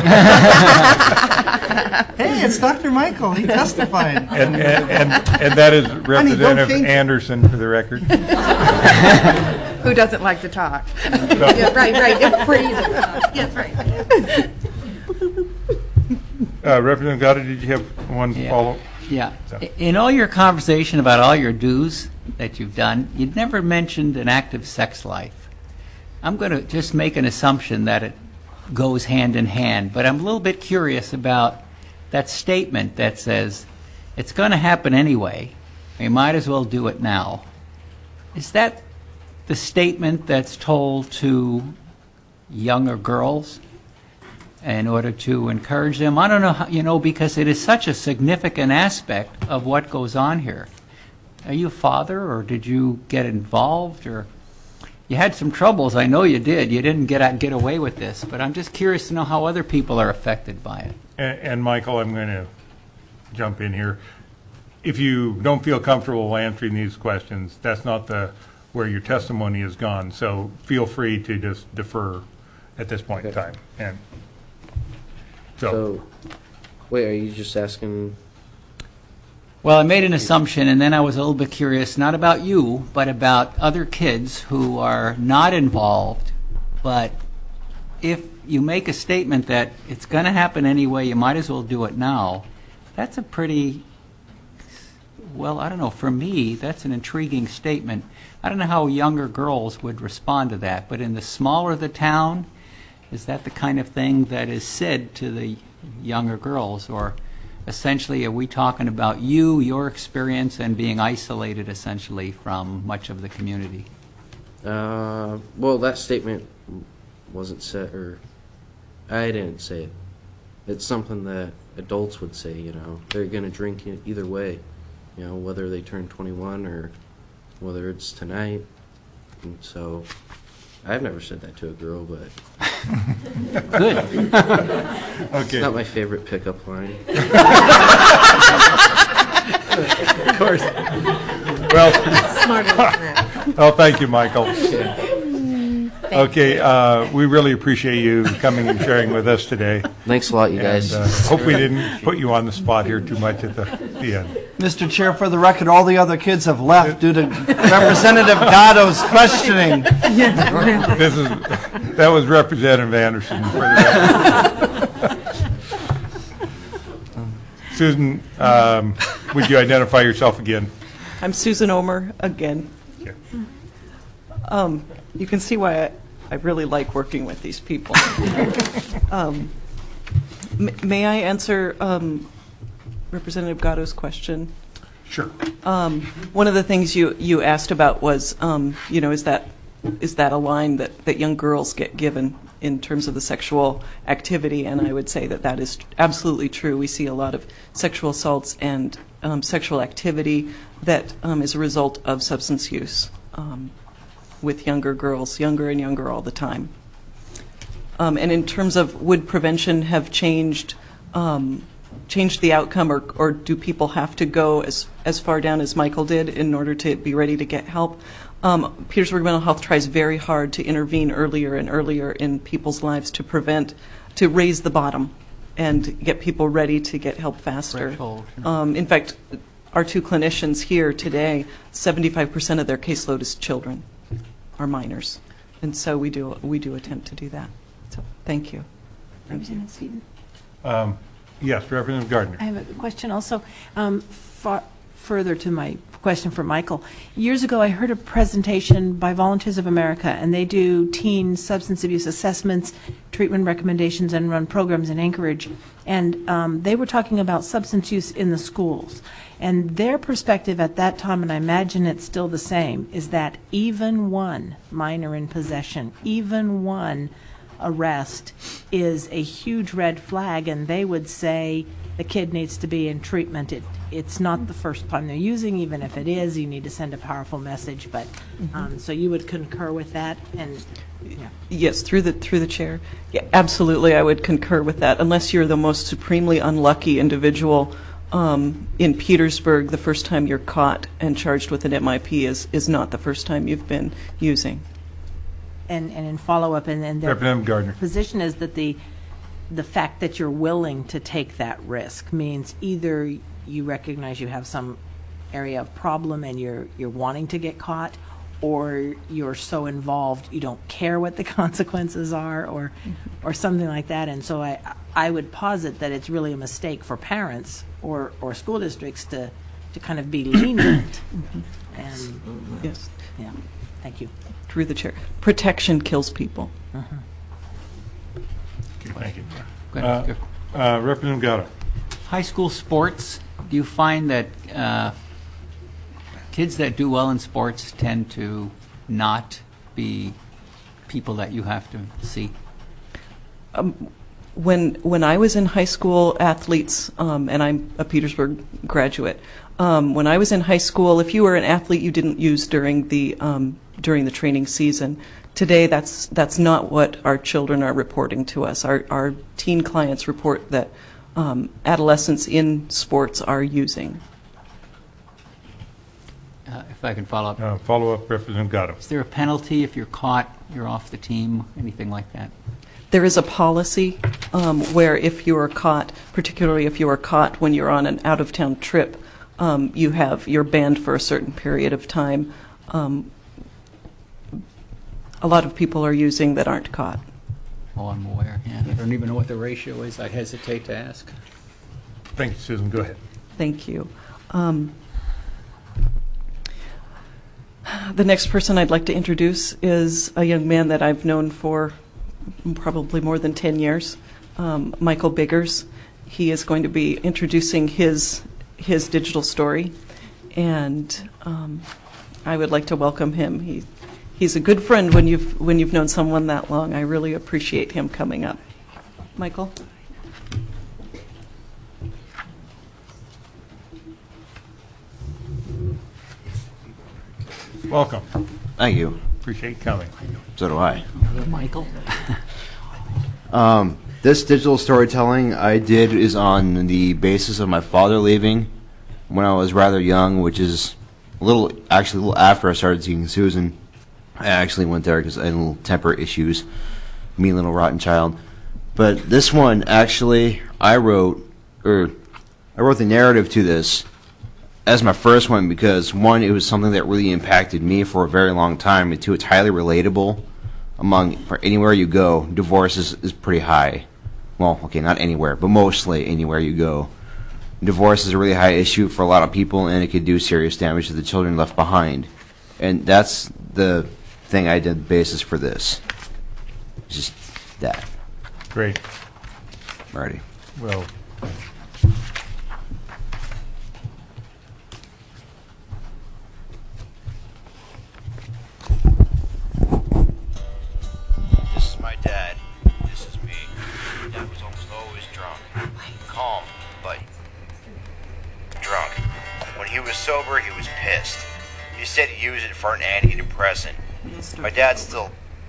Hey, it's Doctor Michael. He testified. and, and, and, and that is Representative faint. Anderson for the record. Who doesn't like to talk? Yeah, right, right. It's free to talk. Yes, right. Uh, Representative Goddard, did you have one Yeah. follow? Yeah. So- In all your conversation about all your dues that you've done, you'd never mentioned an active sex life. I'm going to just make an assumption that it goes hand in hand, but I'm a little bit curious about that statement that says, it's going to happen anyway, we might as well do it now. Is that the statement that's told to younger girls in order to encourage them? I don't know, how, you know, because it is such a significant aspect of what goes on here. Are you a father, or did you get involved, or you had some troubles. I know you did. You didn't get out, get away with this, but I'm just curious to know how other people are affected by it. And, and Michael, I'm going to jump in here. If you don't feel comfortable answering these questions, that's not the where your testimony has gone. So feel free to just defer at this point in Okay. time. And so, So, wait, are you just asking? Well, I made an assumption, and then I was a little bit curious, not about you, but about other kids who are not involved. But if you make a statement that it's going to happen anyway, you might as well do it now, that's a pretty, well, I don't know, for me, that's an intriguing statement. I don't know how younger girls would respond to that, but in the smaller the town, is that the kind of thing that is said to the younger girls? Or essentially, are we talking about you, your experience, and being isolated essentially from much of the community? Uh, well, that statement wasn't said, or I didn't say it. It's something that adults would say, you know. They're going to drink e- either way, you know, whether they turn twenty-one or whether it's tonight. And so I've never said that to a girl, but Good. it's okay. not my favorite pickup line. Of course. Well, oh, thank you, Michael. Okay, uh, we really appreciate you coming and sharing with us today. Thanks a lot, you And guys. uh, hope we didn't put you on the spot here too much at the, the end. Mister Chair, for the record, all the other kids have left due to Representative Gatto's questioning. This is, that was Representative Anderson. For the Susan, um, would you identify yourself again? I'm Susan Omer again. Yeah. Um, you can see why I, I really like working with these people. um, m- may I answer um, Representative Gatto's question? Sure. Um, one of the things you, you asked about was, um, you know, is that is that a line that, that young girls get given in terms of the sexual activity? And I would say that that is absolutely true. We see a lot of sexual assaults and um, sexual activity that um, is a result of substance use um, with younger girls, younger and younger all the time. Um, and in terms of would prevention have changed um, changed the outcome, or, or do people have to go as, as far down as Michael did in order to be ready to get help? Um, Petersburg Mental Health tries very hard to intervene earlier and earlier in people's lives to prevent, to raise the bottom and get people ready to get help faster. Threshold, sure. Um, in fact, our two clinicians here today, seventy-five percent of their caseload is children, are minors. And so we do, we do attempt to do that. So thank you. Representative Sweden. Um, yes, Representative Gardner. I have a question also. Um, far, further to my question for Michael. Years ago, I heard a presentation by Volunteers of America, and they do teen substance abuse assessments, treatment recommendations, and run programs in Anchorage. And um, they were talking about substance use in the schools. And their perspective at that time, and I imagine it's still the same, is that even one minor in possession, even one arrest is a huge red flag, and they would say the kid needs to be in treatment. It, it's not the first time they're using. Even if it is, you need to send a powerful message. But um, so you would concur with that? And yeah. Yes, through the through the chair. Yeah, absolutely, I would concur with that. Unless you're the most supremely unlucky individual um, in Petersburg, the first time you're caught and charged with an M I P is is not the first time you've been using. And and in follow up, and, and their Representative Gardner. position is that the the fact that you're willing to take that risk means either you recognize you have some area of problem and you're you're wanting to get caught, or you're so involved you don't care what the consequences are, or or something like that. And so I I would posit that it's really a mistake for parents or or school districts to to kind of be lenient. And Yes, yeah, thank you. through the chair. Protection kills people. Okay, thank you. Go Uh, ahead. uh, Representative Gatto. High school sports, do you find that uh, kids that do well in sports tend to not be people that you have to see? When when I was in high school, athletes, um, and I'm a Petersburg graduate, um, when I was in high school, if you were an athlete, you didn't use during the um, during the training season. Today, that's that's not what our children are reporting to us. Our, our teen clients report that um, adolescents in sports are using. Uh, if I can follow up. Uh, Follow-up, Representative Gatto. Is there a penalty if you're caught, you're off the team, anything like that? There is a policy um, where if you are caught, particularly if you are caught when you're on an out-of-town trip, um, you have you're banned for a certain period of time. Um, a lot of people are using that aren't caught. Oh, I'm aware. Yeah. I don't even know what the ratio is. I hesitate to ask. Thank you, Susan. Go ahead. Thank you. Um, the next person I'd like to introduce is a young man that I've known for probably more than ten years, um, Michael Biggers. He is going to be introducing his his digital story, and um, I would like to welcome him. He he's a good friend when you've when you've known someone that long. I really appreciate him coming up. Michael? Welcome. Thank you. Appreciate you coming. So do I. Michael? Um, this digital storytelling I did is on the basis of my father leaving when I was rather young, which is a little, actually a little after I started seeing Susan. I actually went there because I had little temper issues, mean little rotten child. But this one, actually, I wrote, or I wrote the narrative to this as my first one because, one, it was something that really impacted me for a very long time, and two, it's highly relatable among, for anywhere you go. Divorce is, is pretty high. Well, okay, not anywhere, but mostly anywhere you go. Divorce is a really high issue for a lot of people, and it could do serious damage to the children left behind. And that's the thing I did the basis for this. Just that. Great. Alrighty. Well, This is my dad. This is me. Dad was almost always drunk. Calm, but drunk. When he was sober, he was pissed. He said he used it for an antidepressant. My dad's still...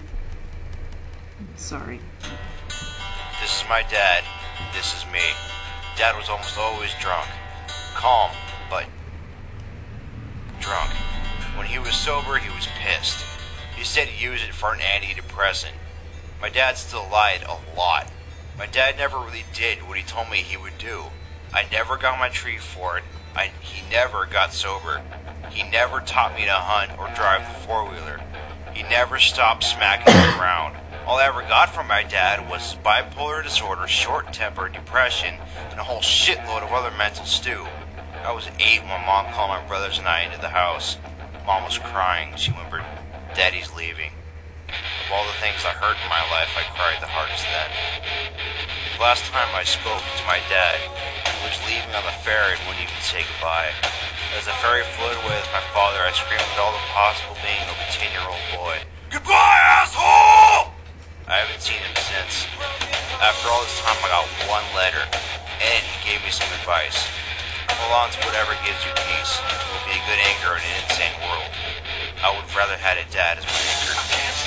Sorry. This is my dad. This is me. Dad was almost always drunk. Calm, but drunk. When he was sober, he was pissed. He said he used it for an antidepressant. My dad still lied a lot. My dad never really did what he told me he would do. I never got my tree for it. I, he never got sober. He never taught me to hunt or drive the four-wheeler. He never stopped smacking me around. All I ever got from my dad was bipolar disorder, short temper, depression, and a whole shitload of other mental stew. I was eight when my mom called my brothers and I into the house. Mom was crying. She whimpered, "Daddy's leaving." Of all the things I hurt in my life, I cried the hardest then. The last time I spoke to my dad, he was leaving on the ferry and wouldn't even say goodbye. As the ferry floated away with my father, I screamed with all the possible being of a ten-year-old boy, "Goodbye, asshole!" I haven't seen him since. After all this time, I got one letter, and he gave me some advice. Hold on to whatever gives you peace. It will be a good anchor in an insane world. I would have rather had a dad as my anchor.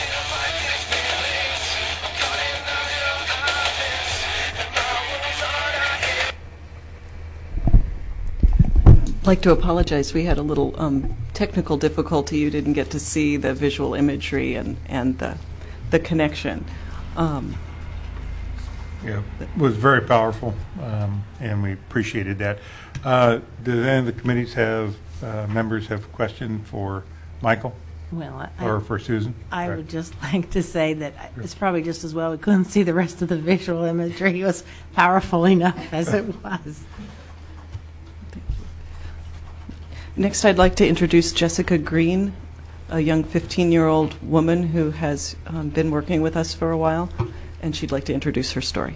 I'd like to apologize. We had a little um, technical difficulty. You didn't get to see the visual imagery and, and the, the connection. Um, yeah, it was very powerful, um, and we appreciated that. Uh, do any of the committees have, uh, members have questions for Michael Well, I, or for Susan? I Sorry. would just like to say that it's probably just as well we couldn't see the rest of the visual imagery. It was powerful enough as it was. Next, I'd like to introduce Jessica Green, a young fifteen-year-old woman who has um, been working with us for a while, and she'd like to introduce her story.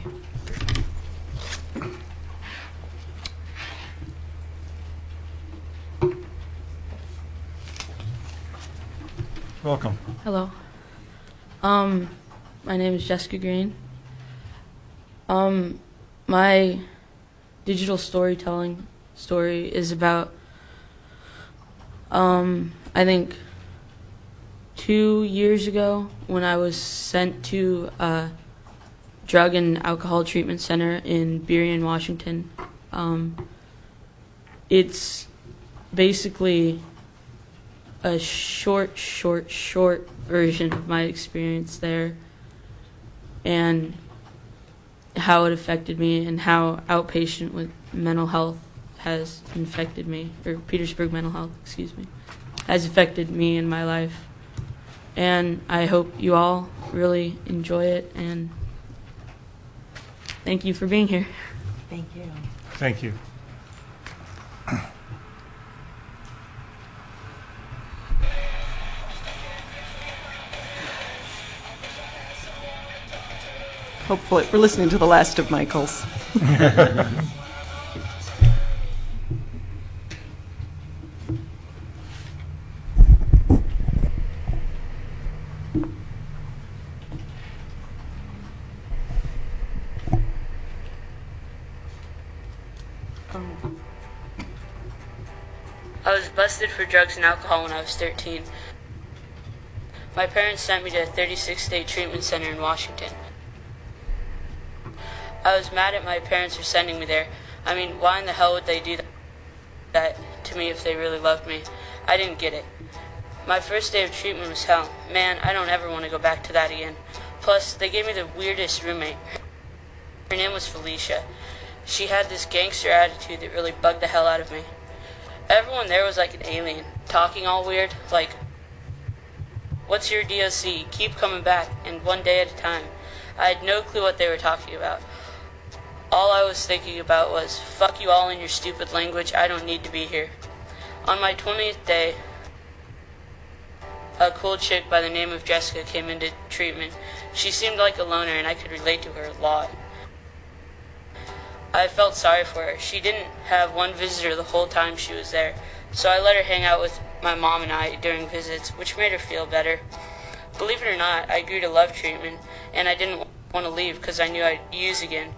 Welcome. Hello. Um, my name is Jessica Green. Um, my digital storytelling story is about, um, I think, two years ago when I was sent to a drug and alcohol treatment center in Burien, Washington. Um, it's basically a short, short, short version of my experience there and how it affected me and how outpatient with mental health has infected me, or Petersburg Mental Health, excuse me, has affected me in my life. And I hope you all really enjoy it, and thank you for being here. Thank you. Thank you. Hopefully, we're listening to the last of Michael's. I was busted for drugs and alcohol when I was thirteen. My parents sent me to a thirty-six state treatment center in Washington. I was mad at my parents for sending me there. I mean, why in the hell would they do that to me if they really loved me? I didn't get it. My first day of treatment was hell. Man, I don't ever want to go back to that again. Plus, they gave me the weirdest roommate. Her name was Felicia. She had this gangster attitude that really bugged the hell out of me. Everyone there was like an alien, talking all weird, like, what's your D O C? Keep coming back, and one day at a time. I had no clue what they were talking about. All I was thinking about was, fuck you all in your stupid language, I don't need to be here. On my twentieth day, a cool chick by the name of Jessica came into treatment. She seemed like a loner, and I could relate to her a lot. I felt sorry for her. She didn't have one visitor the whole time she was there, so I let her hang out with my mom and I during visits, which made her feel better. Believe it or not, I grew to love treatment, and I didn't want to leave because I knew I'd use again.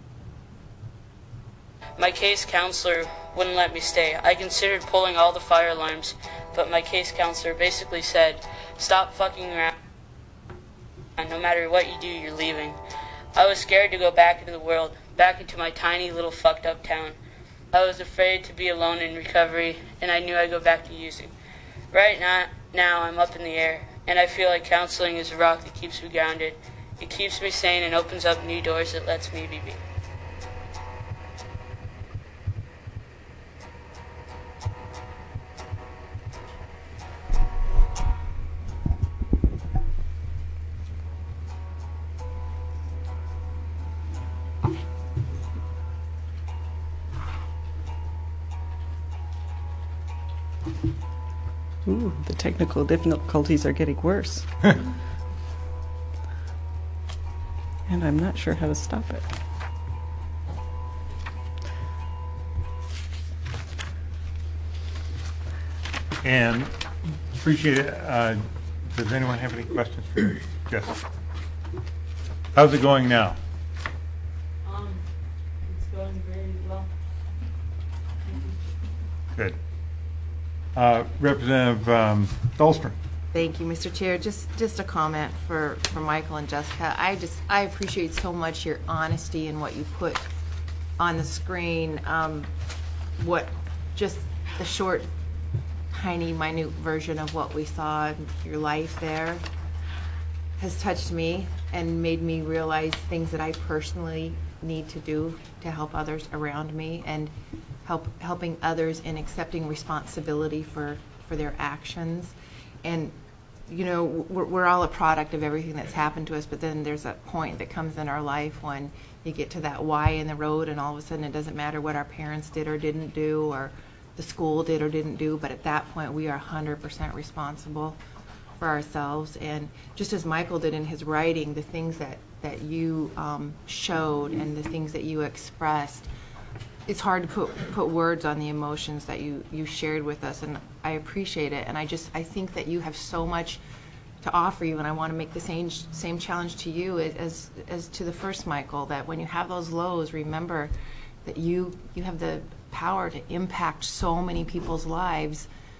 My case counselor wouldn't let me stay. I considered pulling all the fire alarms, but my case counselor basically said, stop fucking around, and no matter what you do, you're leaving. I was scared to go back into the world, back into my tiny little fucked up town. I was afraid to be alone in recovery, and I knew I'd go back to using. Right now, now I'm up in the air, and I feel like counseling is a rock that keeps me grounded. It keeps me sane and opens up new doors that lets me be me. Ooh, the technical difficulties are getting worse. And I'm not sure how to stop it. And appreciate it. Uh, does anyone have any questions for Jessica? How's it going now? Um, it's going very well. Good. Uh, Representative um, Dahlstrom. Thank you, Mister Chair. Just just a comment for, for Michael and Jessica. I just I appreciate so much your honesty and what you put on the screen. Um, what just the short, tiny, minute version of what we saw in your life there has touched me and made me realize things that I personally need to do to help others around me and help helping others in accepting responsibility for, for their actions. And, you know, we're, we're all a product of everything that's happened to us, but then there's a point that comes in our life when you get to that Y in the road and all of a sudden it doesn't matter what our parents did or didn't do or the school did or didn't do, but at that point we are one hundred percent responsible for ourselves. And just as Michael did in his writing, the things that, that you um, showed and the things that you expressed, it's hard to put put words on the emotions that you, you shared with us, and I appreciate it. And I just I think that you have so much to offer you, and I want to make the same same challenge to you as as to the first Michael, that when you have those lows, remember that you you have the power to impact so many people's lives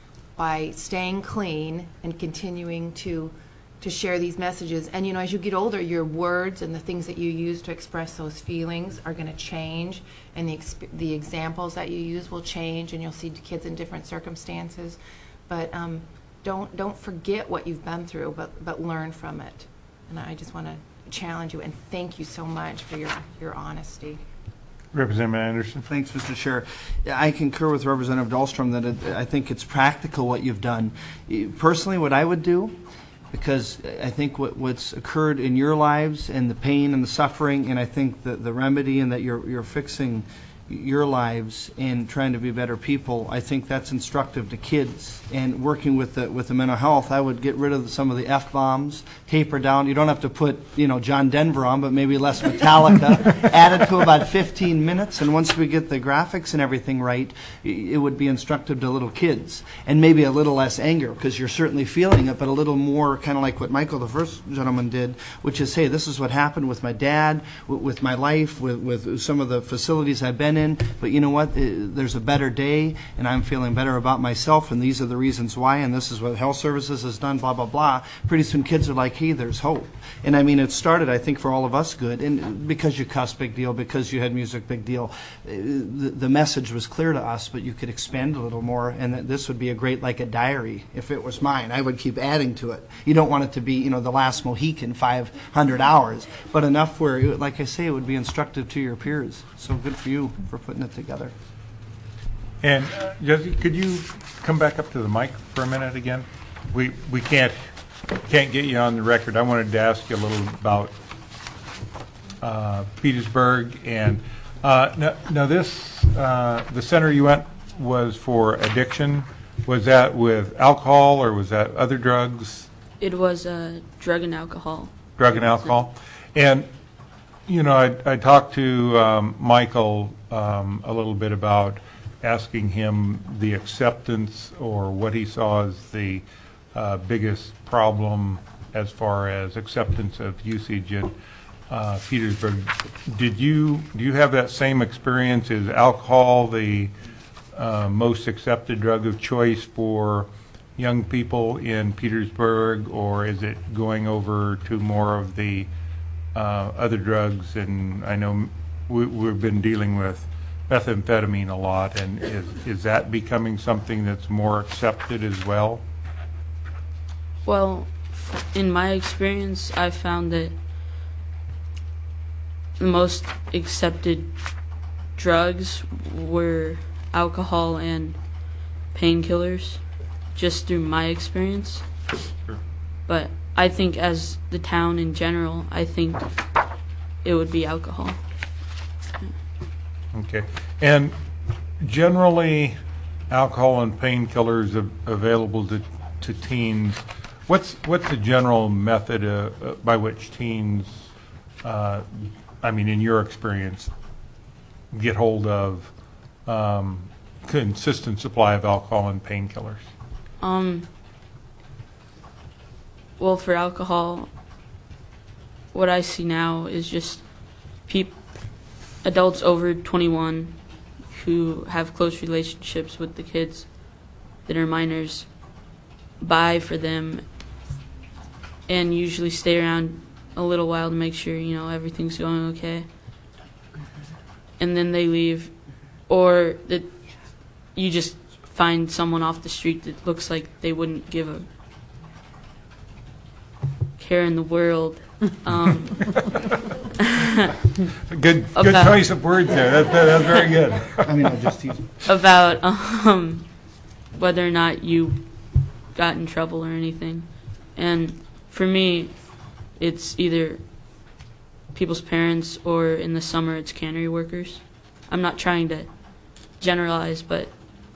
by staying clean and continuing to to share these messages. And, you know, as you get older, your words and the things that you use to express those feelings are going to change, and the exp- the examples that you use will change, and you'll see kids in different circumstances. But um, don't don't forget what you've been through, but but learn from it. And I just want to challenge you and thank you so much for your, your honesty. Representative Anderson. Thanks, Mister Chair. Yeah, I concur with Representative Dahlstrom that it, I think it's practical what you've done. Personally, what I would do, because I think what, what's occurred in your lives and the pain and the suffering, and I think the, the remedy and that you're, you're fixing your lives and trying to be better people, I think that's instructive to kids. And working with the with the mental health, I would get rid of some of the F-bombs, taper down. You don't have to put, you know, John Denver on, but maybe less Metallica. Add it to about fifteen minutes, and once we get the graphics and everything right, it would be instructive to little kids. And maybe a little less anger, because you're certainly feeling it, but a little more kind of like what Michael, the first gentleman, did, which is, hey, this is what happened with my dad, with my life, with, with some of the facilities I've been in. But you know what? There's a better day, and I'm feeling better about myself, and these are the reasons why, and this is what health services has done, blah, blah, blah. Pretty soon kids are like, hey, there's hope. And I mean, it started, I think, for all of us good, and because you cussed, big deal, because you had music, big deal. The, the message was clear to us, but you could expand a little more, and that this would be a great, like a diary. If it was mine, I would keep adding to it. You don't want it to be, you know, the last Mohican, five hundred hours, but enough where, like I say, it would be instructive to your peers. So good for you for putting it together. And uh, Jesse, could you come back up to the mic for a minute again? We we can't can't get you on the record. I wanted to ask you a little about uh, Petersburg, and uh, now, now this uh, the center you went was for addiction. Was that with alcohol or was that other drugs? It was uh, drug and alcohol. Drug and alcohol, and you know, I I talked to um, Michael um, a little bit about asking him the acceptance or what he saw as the uh, biggest problem as far as acceptance of usage in uh, Petersburg. Did you do you have that same experience? Is alcohol the uh, most accepted drug of choice for young people in Petersburg, or is it going over to more of the uh, other drugs? And I know we, we've been dealing with methamphetamine a lot, and is, is that becoming something that's more accepted as well? Well, in my experience, I found that the most accepted drugs were alcohol and painkillers, just through my experience. Sure. But I think as the town in general, I think it would be alcohol. Okay. And generally, alcohol and painkillers av- available to, to teens. What's what's the general method uh, uh, by which teens, uh, I mean, in your experience, get hold of um, consistent supply of alcohol and painkillers? Um. Well, for alcohol, what I see now is just people. Adults over twenty-one who have close relationships with the kids that are minors buy for them and usually stay around a little while to make sure, you know, everything's going okay. And then they leave. Or that you just find someone off the street that looks like they wouldn't give a care in the world. Um, good good about, choice of words there. That, that, that's very good. I mean, I just tease. About um, whether or not you got in trouble or anything. And for me, it's either people's parents or in the summer it's cannery workers. I'm not trying to generalize, but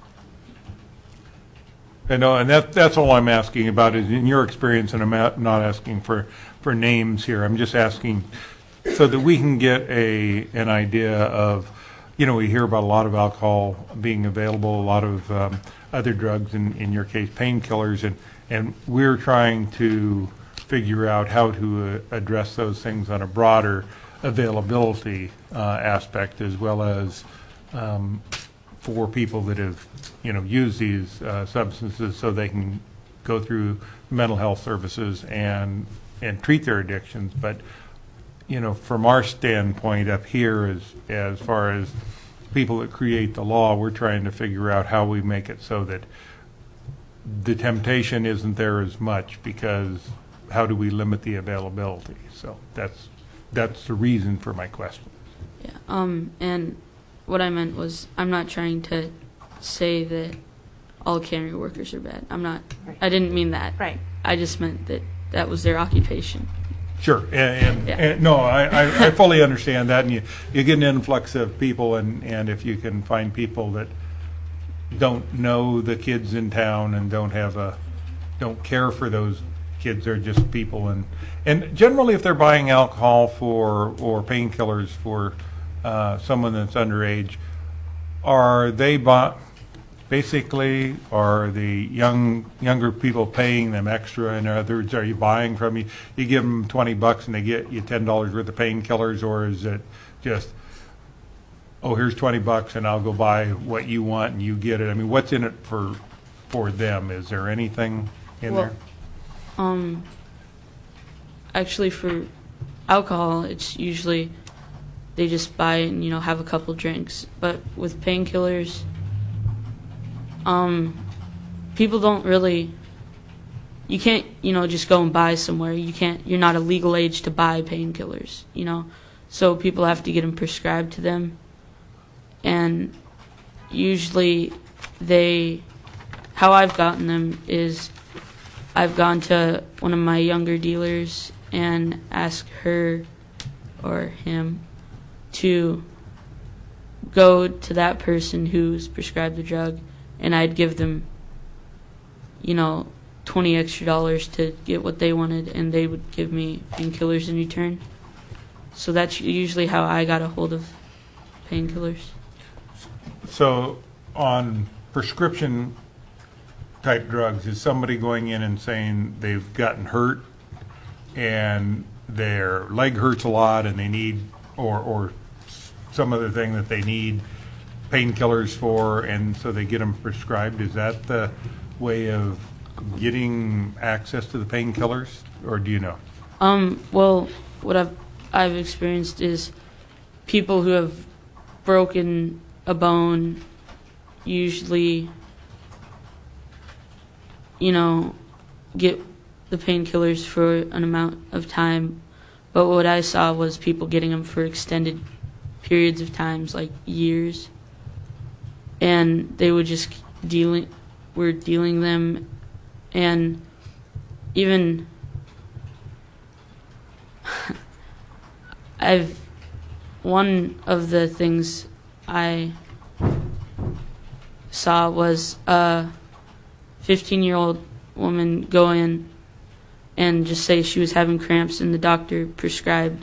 I know, and that, that's all I'm asking about is in your experience, and I'm not asking for, for names here. I'm just asking so that we can get a an idea of, you know, we hear about a lot of alcohol being available, a lot of um, other drugs, in, in your case, painkillers, and, and we're trying to figure out how to uh, address those things on a broader availability uh, aspect, as well as um, for people that have, you know, used these uh, substances so they can go through mental health services and and treat their addictions. But, you know, from our standpoint up here, as as far as people that create the law, we're trying to figure out how we make it so that the temptation isn't there as much, because how do we limit the availability? So that's that's the reason for my question. Yeah. Um. And what I meant was, I'm not trying to say that all cannery workers are bad. I'm not. Right. I didn't mean that. Right. I just meant that that was their occupation. Sure, and, and, Yeah. and no, I, I, I fully understand that, and you, you get an influx of people, and, and if you can find people that don't know the kids in town and don't have a, don't care for those kids, they're just people, and and generally if they're buying alcohol for or painkillers for uh, someone that's underage, are they bought? Basically, are the young younger people paying them extra? In other words, are you buying from you? You give them twenty bucks and they get you ten dollars worth of painkillers, or is it just, oh, here's twenty bucks and I'll go buy what you want and you get it? I mean, what's in it for for them? Is there anything in Well, there? Um. Actually, for alcohol, it's usually they just buy it and, you know, have a couple drinks. But with painkillers, um, people don't really. You can't, you know, just go and buy somewhere. You can't. You're not a legal age to buy painkillers, you know. So people have to get them prescribed to them, and usually they. How I've gotten them is, I've gone to one of my younger dealers and asked her or him to go to that person who's prescribed the drug, and I'd give them, you know, twenty extra dollars to get what they wanted, and they would give me painkillers in return. So that's usually how I got a hold of painkillers. So on prescription type drugs, is somebody going in and saying they've gotten hurt and their leg hurts a lot and they need, or or some other thing that they need painkillers for, and so they get them prescribed? Is that the way of getting access to the painkillers, or do you know? Um, well, what I've I've experienced is people who have broken a bone usually, you know, get the painkillers for an amount of time. But what I saw was people getting them for extended periods of times, like years. And they would just dealing, were dealing them, and even I've, one of the things I saw was a fifteen-year-old woman go in and just say she was having cramps, and the doctor prescribed,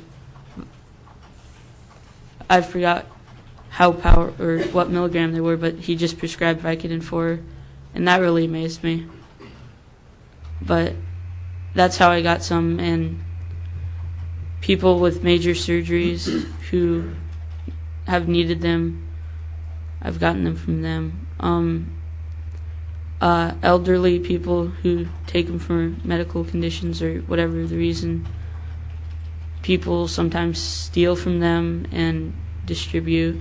I forgot how power or what milligram they were, but he just prescribed Vicodin for her, and that really amazed me. But that's how I got some, and people with major surgeries who have needed them, I've gotten them from them. Um, uh, elderly people who take them for medical conditions or whatever the reason, people sometimes steal from them and distribute.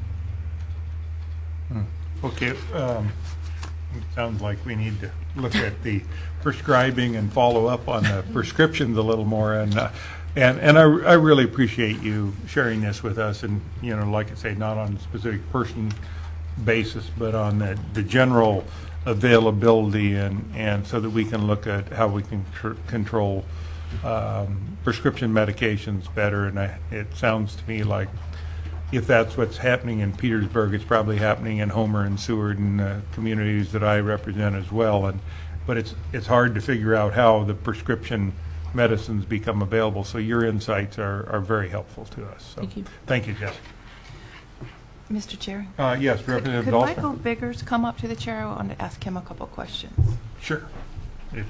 Okay, um, it sounds like we need to look at the prescribing and follow up on the prescriptions a little more, and uh, and and I, I really appreciate you sharing this with us, and, you know, like I say, not on a specific person basis, but on the, the general availability, and, and so that we can look at how we can tr- control um, prescription medications better. And I, it sounds to me like if that's what's happening in Petersburg, it's probably happening in Homer and Seward and uh, communities that I represent as well. And but it's it's hard to figure out how the prescription medicines become available. So your insights are, are very helpful to us. So Thank you. Thank you, Jess. Mister Chair? Uh, yes, Could, Representative could Dahlstrom. Michael Biggers come up to the chair? I want to ask him a couple questions. Sure. If-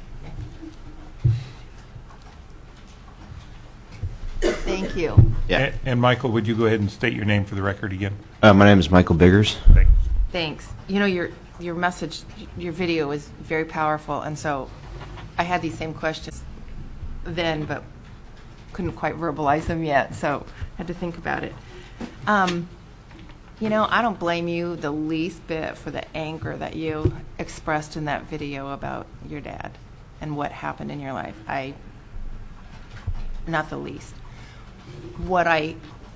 Thank you. Yeah. And, and Michael, would you go ahead and state your name for the record again? Uh, my name is Michael Biggers. Thanks. Thanks. You know, your your message, your video is very powerful, and so I had these same questions then, but couldn't quite verbalize them yet, so had to think about it. Um, you know, I don't blame you the least bit for the anger that you expressed in that video about your dad and what happened in your life. I, not the least. What I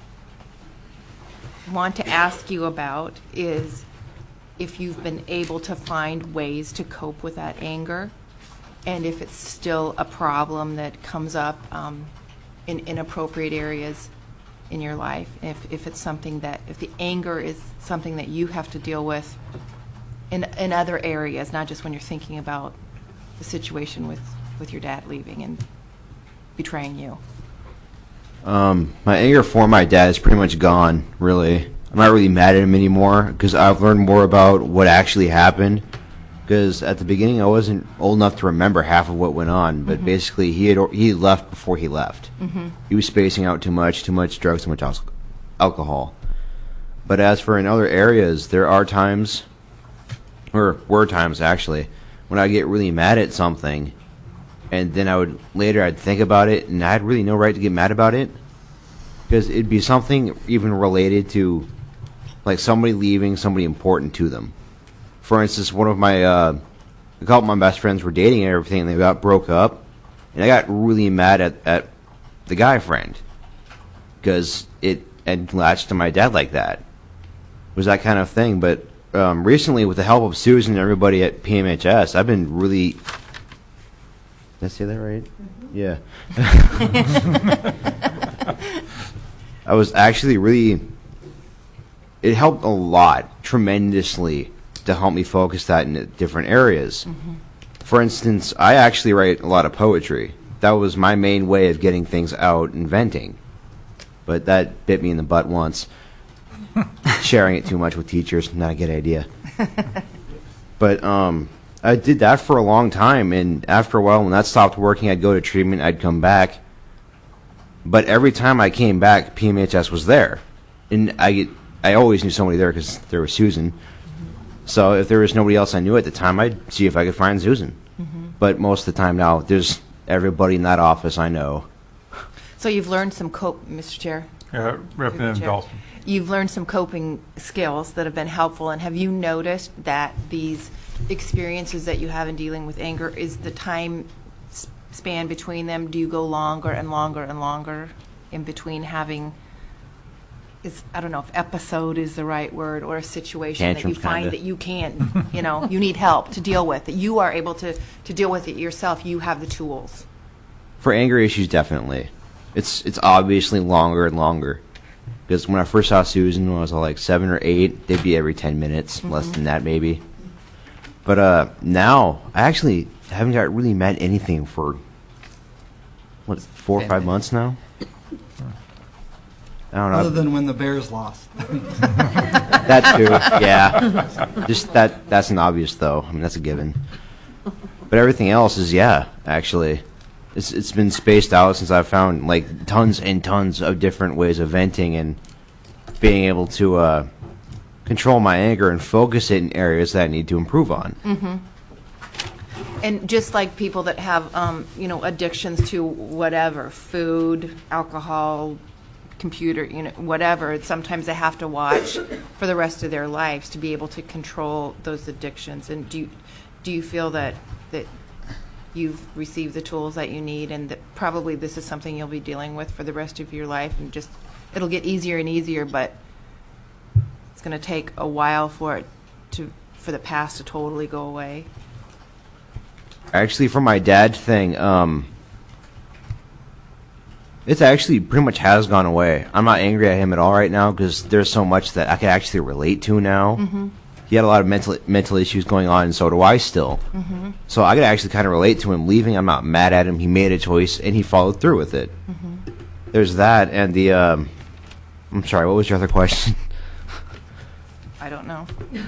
want to ask you about is if you've been able to find ways to cope with that anger, and if it's still a problem that comes up um, in inappropriate areas in your life, if, if it's something that, if the anger is something that you have to deal with in, in other areas, not just when you're thinking about the situation with, with your dad leaving and betraying you. Um, my anger for my dad is pretty much gone, really. I'm not really mad at him anymore because I've learned more about what actually happened. Because at the beginning, I wasn't old enough to remember half of what went on. But mm-hmm. basically, he had he had left before he left. Mm-hmm. He was spacing out too much, too much drugs, too much al- alcohol. But as for in other areas, there are times, or were times actually, when I get really mad at something, and then I would later I'd think about it, and I had really no right to get mad about it, because it'd be something even related to, like somebody leaving somebody important to them. For instance, one of my, uh, a couple of my best friends were dating and everything, and they got broke up, and I got really mad at, at the guy friend, because it had latched to my dad like that. It was that kind of thing, but um, recently, with the help of Susan and everybody at P M H S, I've been really, did I say that right? Mm-hmm. Yeah. I was actually really, it helped a lot, tremendously, to help me focus that in different areas. Mm-hmm. For instance, I actually write a lot of poetry. That was my main way of getting things out and venting. But that bit me in the butt once. Sharing it too much with teachers, not a good idea. But um, I did that for a long time, and after a while, when that stopped working, I'd go to treatment, I'd come back. But every time I came back, P M H S was there. And I, I always knew somebody there because there was Susan. So if there was nobody else I knew at the time, I'd see if I could find Susan. Mm-hmm. But most of the time now, there's everybody in that office I know. So you've learned some cope, Mister Chair? Uh, Representative Dalton. You've learned some coping skills that have been helpful, and have you noticed that these experiences that you have in dealing with anger, is the time span between them, do you go longer and longer and longer in between having... Is, I don't know if episode is the right word, or a situation Tantrums, that you find kinda. that you can, you know, you need help to deal with, that you are able to, to deal with it yourself. You have the tools. For anger issues, definitely. It's it's obviously longer and longer. Because when I first saw Susan, when I was like seven or eight, they'd be every ten minutes, mm-hmm. less than that maybe. But uh, now, I actually haven't got really mad at anything for, what, four or five months now? I don't know. Other than when the Bears lost. That too, yeah. Just that, that's an obvious, though. I mean, that's a given. But everything else is, yeah, actually. It's It's been spaced out since I've found, like, tons and tons of different ways of venting and being able to uh, control my anger and focus it in areas that I need to improve on. Mm-hmm. And just like people that have, um, you know, addictions to whatever, food, alcohol, computer, you know, whatever, sometimes they have to watch for the rest of their lives to be able to control those addictions. And do you, do you feel that that you've received the tools that you need, and that probably this is something you'll be dealing with for the rest of your life, and just it'll get easier and easier, but it's going to take a while for it to for the past to totally go away? Actually, for my dad thing, um, it actually pretty much has gone away. I'm not angry at him at all right now because there's so much that I can actually relate to now. Mm-hmm. He had a lot of mental mental issues going on, and so do I still. Mm-hmm. So I could actually kind of relate to him leaving. I'm not mad at him. He made a choice, and he followed through with it. Mm-hmm. There's that, and the... Um, I'm sorry, what was your other question? I don't know.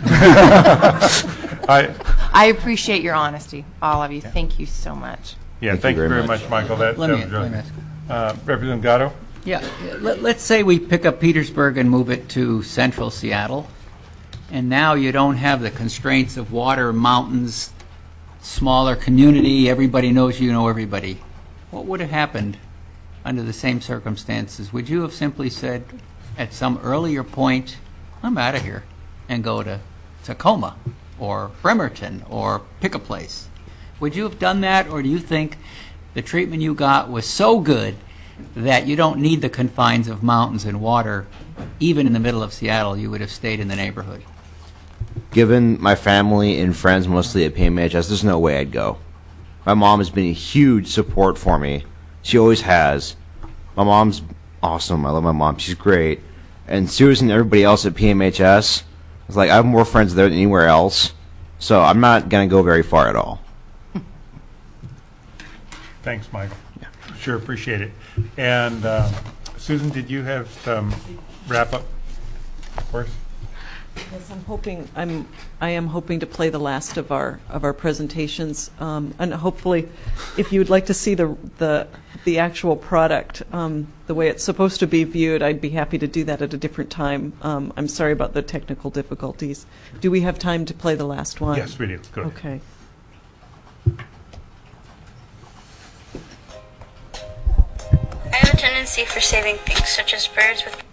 I, I appreciate your honesty, all of you. Yeah. Thank you so much. Yeah, thank, thank you very, very much. much, Michael. That, let that me, was let really me ask. Uh, Representative Gatto? Yeah, let, let's say we pick up Petersburg and move it to central Seattle. and now you don't have the constraints of water, mountains, smaller community, everybody knows you know everybody, what would have happened under the same circumstances? Would you have simply said at some earlier point, I'm out of here, and go to Tacoma or Bremerton or pick a place? Would you have done that, or do you think the treatment you got was so good that you don't need the confines of mountains and water? Even in the middle of Seattle, you would have stayed in the neighborhood. Given my family and friends mostly at P M H S, there's no way I'd go. My mom has been a huge support for me. She always has. My mom's awesome. I love my mom. She's great. And Susan and everybody else at P M H S, it's like I have more friends there than anywhere else. So I'm not going to go very far at all. Thanks, Michael. Yeah. Sure, appreciate it. And um, Susan, did you have some wrap up for us? Yes, I'm hoping I'm I am hoping to play the last of our of our presentations, um, and hopefully, if you would like to see the the the actual product um, the way it's supposed to be viewed, I'd be happy to do that at a different time. Um, I'm sorry about the technical difficulties. Do we have time to play the last one? Yes, we do. Go ahead. Okay. I have a tendency for saving things such as birds with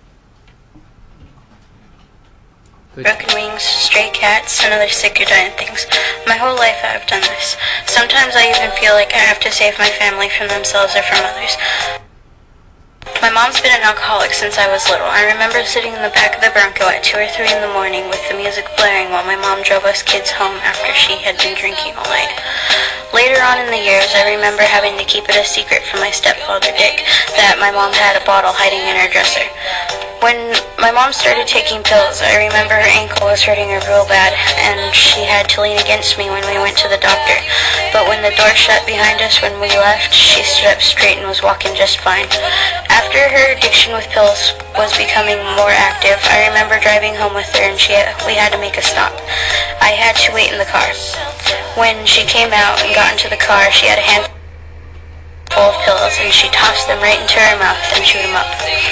broken wings, stray cats, and other sick or dying things. My whole life I have done this. Sometimes I even feel like I have to save my family from themselves or from others. My mom's been an alcoholic since I was little. I remember sitting in the back of the Bronco at two or three in the morning with the music blaring while my mom drove us kids home after she had been drinking all night. Later on in the years, I remember having to keep it a secret from my stepfather, Dick, that my mom had a bottle hiding in her dresser. When my mom started taking pills, I remember her ankle was hurting her real bad, and she had to lean against me when we went to the doctor. But when the door shut behind us when we left, she stood up straight and was walking just fine. After her addiction with pills was becoming more active, I remember driving home with her, and she had, we had to make a stop. I had to wait in the car. When she came out and got into the car, she had a handful of pills, and she tossed them right into her mouth and chewed them up.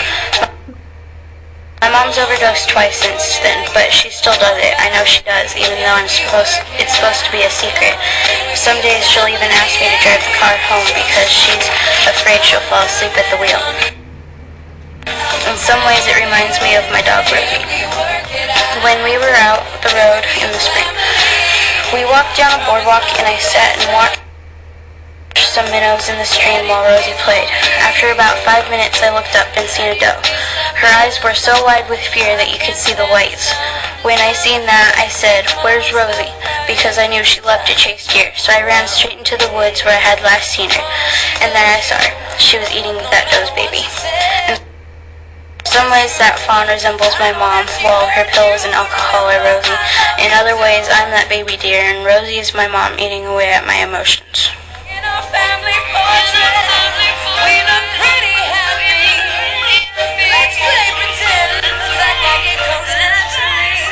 My mom's overdosed twice since then, but she still does it. I know she does, even though I'm supposed, it's supposed to be a secret. Some days she'll even ask me to drive the car home because she's afraid she'll fall asleep at the wheel. In some ways it reminds me of my dog Rosie. When we were out the road in the spring, we walked down a boardwalk and I sat and watched some minnows in the stream while Rosie played. After about five minutes I looked up and seen a doe. Her eyes were so wide with fear that you could see the whites. When I seen that, I said, "Where's Rosie?" because I knew she loved to chase deer. So I ran straight into the woods where I had last seen her, and then I saw her. She was eating that doe's baby. In some ways that fawn resembles my mom, while her pills and alcohol are Rosie. In other ways, I'm that baby deer, and Rosie is my mom eating away at my emotions. In our family portrait, we look pretty happy. Let's play pretend, act like it comes naturally.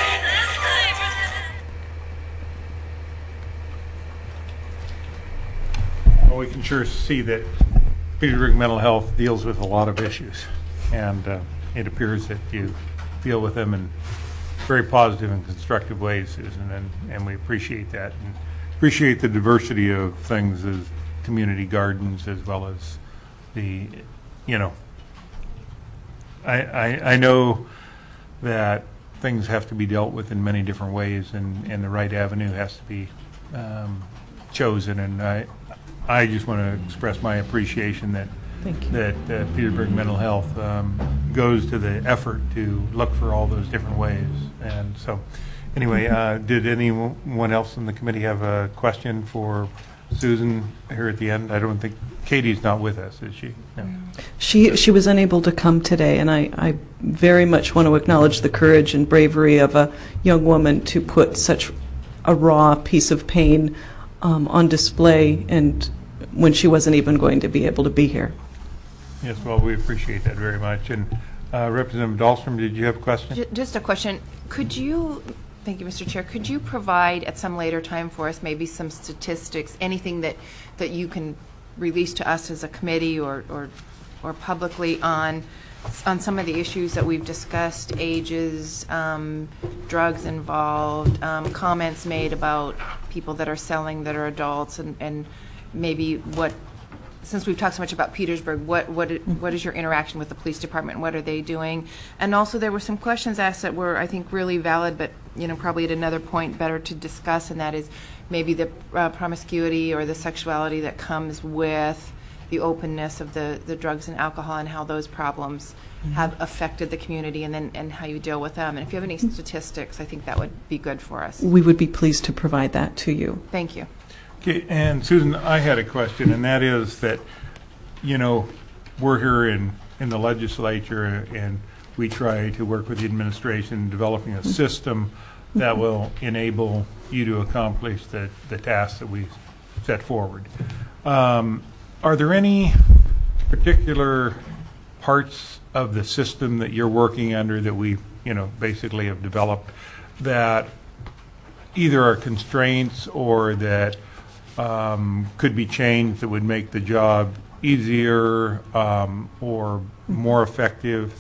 Well, we can sure see that Petersburg Mental Health deals with a lot of issues, and uh, it appears that you deal with them in very positive and constructive ways, Susan, and, and we appreciate that. And appreciate the diversity of things as community gardens, as well as the, you know, I, I, I know that things have to be dealt with in many different ways, and, and the right avenue has to be um, chosen. And I, I just want to express my appreciation that Thank you. that uh, Petersburg Mental Health um, goes to the effort to look for all those different ways. And so, anyway, uh, did anyone else in the committee have a question for Susan here at the end? I don't think Katie's not with us, is she? No. She she was unable to come today, and I, I very much want to acknowledge the courage and bravery of a young woman to put such a raw piece of pain um, on display, and when she wasn't even going to be able to be here. Yes, well, we appreciate that very much. And uh, Representative Dahlstrom, did you have a question? Ju- Just a question. Could you, thank you, Mister Chair, could you provide at some later time for us maybe some statistics, anything that, that you can release to us as a committee or, or, or publicly on on some of the issues that we've discussed, ages, um, drugs involved, um, comments made about people that are selling that are adults, and, and maybe what, since we've talked so much about Petersburg, what what what is your interaction with the police department? What are they doing? And also there were some questions asked that were, I think, really valid, but you know, probably at another point better to discuss, and that is maybe the uh, promiscuity or the sexuality that comes with the openness of the, the drugs and alcohol, and how those problems mm-hmm. have affected the community, and then and how you deal with them. And if you have any statistics, I think that would be good for us. We would be pleased to provide that to you. Thank you. Okay, and Susan, I had a question, and that is that, you know, we're here in, in the legislature, and we try to work with the administration in developing a system that will enable you to accomplish the, the tasks that we set forward. Um, are there any particular parts of the system that you're working under that we, you know, basically have developed that either are constraints or that um, could be changed that would make the job easier um, or more effective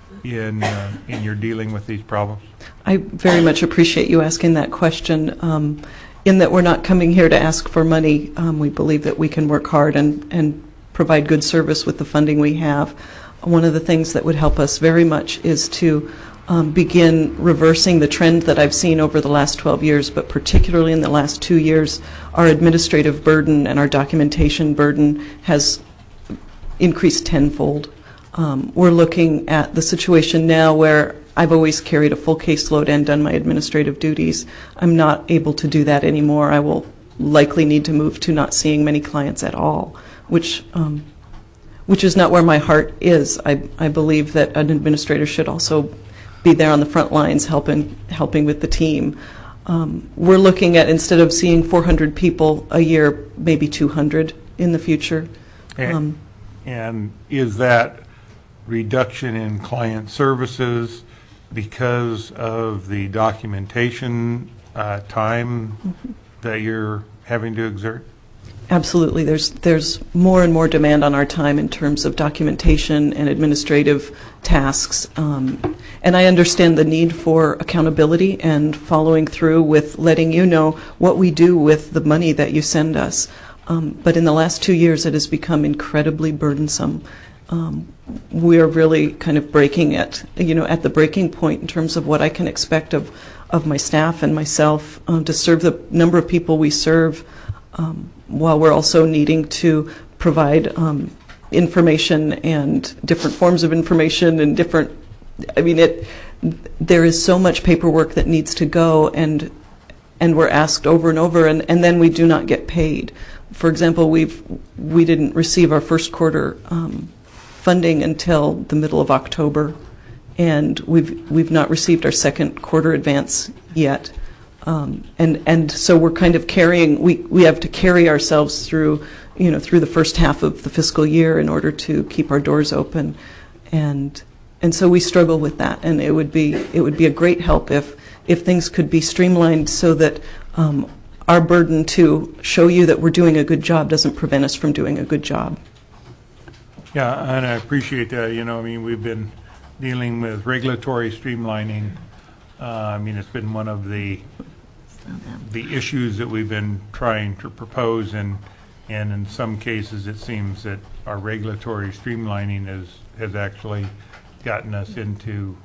in uh, in your dealing with these problems? I very much appreciate you asking that question. Um, in that we're not coming here to ask for money, um, we believe that we can work hard and, and provide good service with the funding we have. One of the things that would help us very much is to um, begin reversing the trend that I've seen over the last twelve years, but particularly in the last two years, our administrative burden and our documentation burden has increased tenfold. Um, we're looking at the situation now where I've always carried a full caseload and done my administrative duties. I'm not able to do that anymore. I will likely need to move to not seeing many clients at all, which um, which is not where my heart is. I, I believe that an administrator should also be there on the front lines helping helping with the team. Um, we're looking at, instead of seeing four hundred people a year, maybe two hundred in the future. And, Um, and is that reduction in client services because of the documentation uh, time mm-hmm. that you're having to exert? Absolutely. There's there's more and more demand on our time in terms of documentation and administrative tasks. Um, and I understand the need for accountability and following through with letting you know what we do with the money that you send us. Um, but in the last two years, it has become incredibly burdensome. Um, we are really kind of breaking it, you know, at the breaking point in terms of what I can expect of, of my staff and myself um, to serve the number of people we serve, um, while we're also needing to provide um, information and different forms of information and different, I mean, it. there is so much paperwork that needs to go, and and we're asked over and over, and, and then we do not get paid. For example, we've we didn't receive our first quarter um, funding until the middle of October, and we've we've not received our second quarter advance yet. Um, and and so we're kind of carrying. We we have to carry ourselves through, you know, through the first half of the fiscal year in order to keep our doors open, and and so we struggle with that. And it would be it would be a great help if if things could be streamlined so that um, our burden to show you that we're doing a good job doesn't prevent us from doing a good job. Yeah, and I appreciate that. You know, I mean, we've been dealing with regulatory streamlining. Uh, I mean, it's been one of the the issues that we've been trying to propose, and and in some cases, it seems that our regulatory streamlining is has actually gotten us into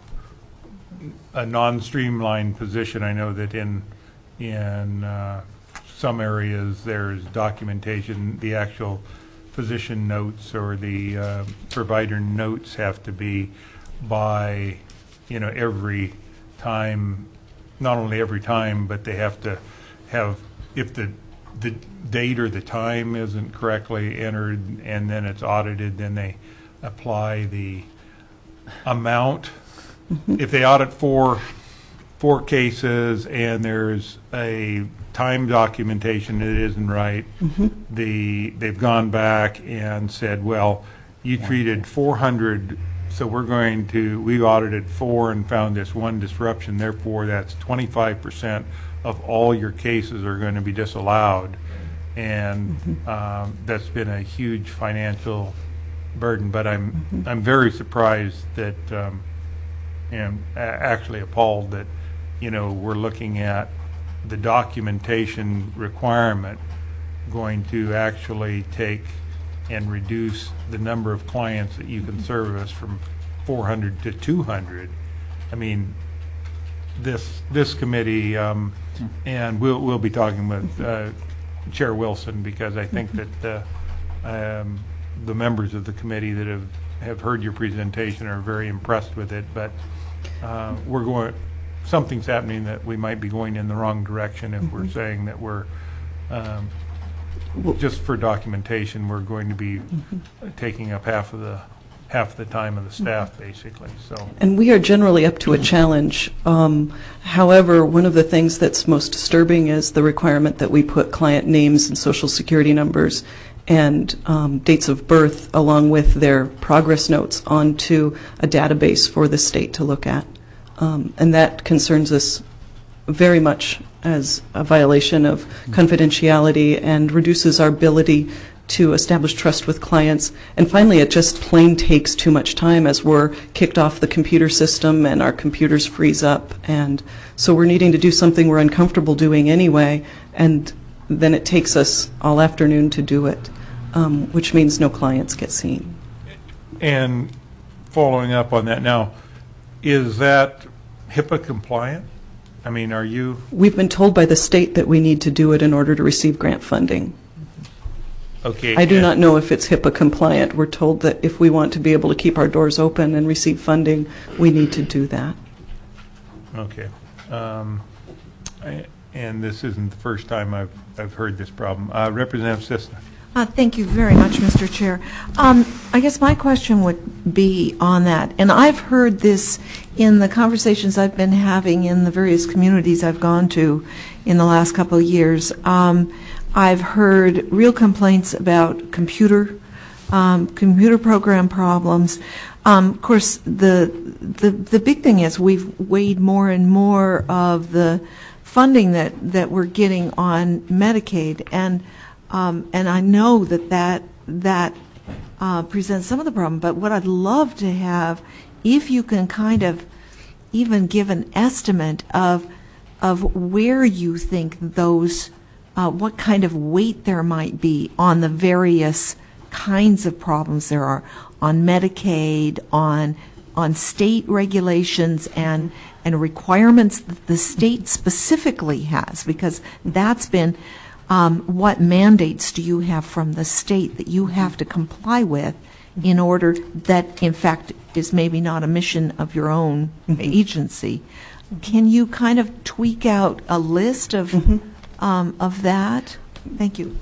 a non-streamlined position. I know that in in uh, some areas there's documentation, the actual physician notes or the uh, provider notes have to be by, you know, every time, not only every time, but they have to have, if the the date or the time isn't correctly entered and then it's audited, then they apply the amount. Mm-hmm. If they audit four four cases and there's a time documentation that isn't right, mm-hmm. the they've gone back and said, well, you treated four hundred, so we're going to, we audited four and found this one disruption, therefore that's twenty-five percent of all your cases are going to be disallowed. And mm-hmm. um, that's been a huge financial burden, but I'm Mm-hmm. I'm very surprised that, um, and a- actually appalled that, you know, we're looking at the documentation requirement going to actually take and reduce the number of clients that you can service from four hundred to two hundred. I mean, this this committee, um, and we'll we'll be talking with uh, Chair Wilson, because I think that uh, um, the members of the committee that have have heard your presentation are very impressed with it. But uh, we're going, something's happening that we might be going in the wrong direction if we're saying that we're um, just for documentation, we're going to be taking up half of the half the time of the staff, basically. So, And we are generally up to a challenge. Um, however, one of the things that's most disturbing is the requirement that we put client names and social security numbers and um, dates of birth along with their progress notes onto a database for the state to look at. Um, and that concerns us very much as a violation of confidentiality and reduces our ability to establish trust with clients. And finally, it just plain takes too much time as we're kicked off the computer system and our computers freeze up. And so we're needing to do something we're uncomfortable doing anyway, and then it takes us all afternoon to do it, um, which means no clients get seen. and following up on that now, is that HIPAA compliant? I mean, are you? We've been told by the state that we need to do it in order to receive grant funding. Okay. I do and- not know if it's HIPAA compliant. We're told that if we want to be able to keep our doors open and receive funding, we need to do that. Okay. Um, I- And this isn't the first time I've, I've heard this problem. Uh, Representative Sisna. Uh, Thank you very much, Mister Chair. Um, I guess my question would be on that, and I've heard this in the conversations I've been having in the various communities I've gone to in the last couple of years. Um, I've heard real complaints about computer, um, computer program problems. Um, Of course, the, the, the big thing is we've weighed more and more of the funding that, that we're getting on Medicaid, and Um, and I know that that, that uh, presents some of the problem, but what I'd love to have, if you can kind of even give an estimate of, of where you think those, uh, what kind of weight there might be on the various kinds of problems there are, on Medicaid, on, on state regulations and, and requirements that the state specifically has, because that's been, Um, what mandates do you have from the state that you have to comply with in order that, in fact, is maybe not a mission of your own agency? Can you kind of tweak out a list of um, of that? Thank you.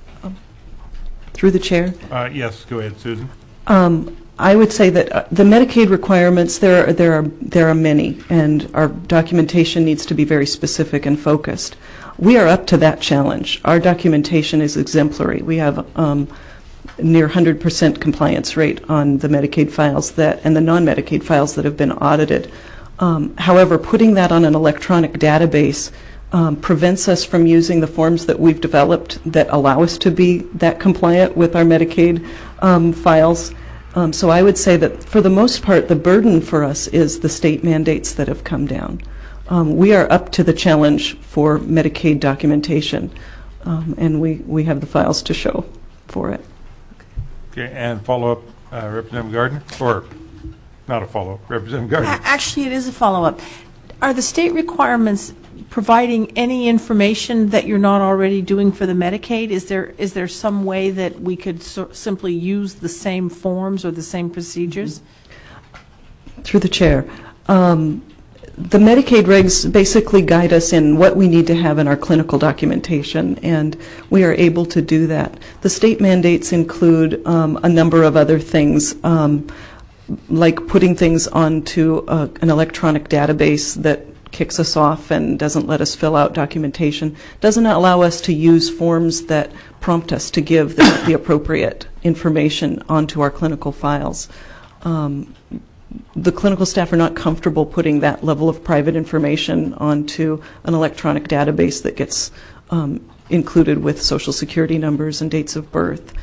Through the chair. Uh, yes, go ahead, Susan. Um, I would say that uh, the Medicaid requirements, there are, there are there are many, and our documentation needs to be very specific and focused. We are up to that challenge. Our documentation is exemplary. We have um, near one hundred percent compliance rate on the Medicaid files that and the non-Medicaid files that have been audited. Um, however, putting that on an electronic database um, prevents us from using the forms that we've developed that allow us to be that compliant with our Medicaid um, files. Um, so I would say that for the most part, the burden for us is the state mandates that have come down. Um, we are up to the challenge for Medicaid documentation, um, and we, we have the files to show for it. Okay, and follow-up, uh, Representative Gardner? Or, not a follow-up, Representative Gardner. Actually, it is a follow-up. Are the state requirements providing any information that you're not already doing for the Medicaid? Is there is there some way that we could so simply use the same forms or the same procedures? Through the chair. Um, The Medicaid regs basically guide us in what we need to have in our clinical documentation, and we are able to do that. The state mandates include um, a number of other things, um, like putting things onto a, an electronic database that kicks us off and doesn't let us fill out documentation, doesn't allow us to use forms that prompt us to give the, the appropriate information onto our clinical files. Um, The clinical staff are not comfortable putting that level of private information onto an electronic database that gets um, included with social security numbers and dates of birth.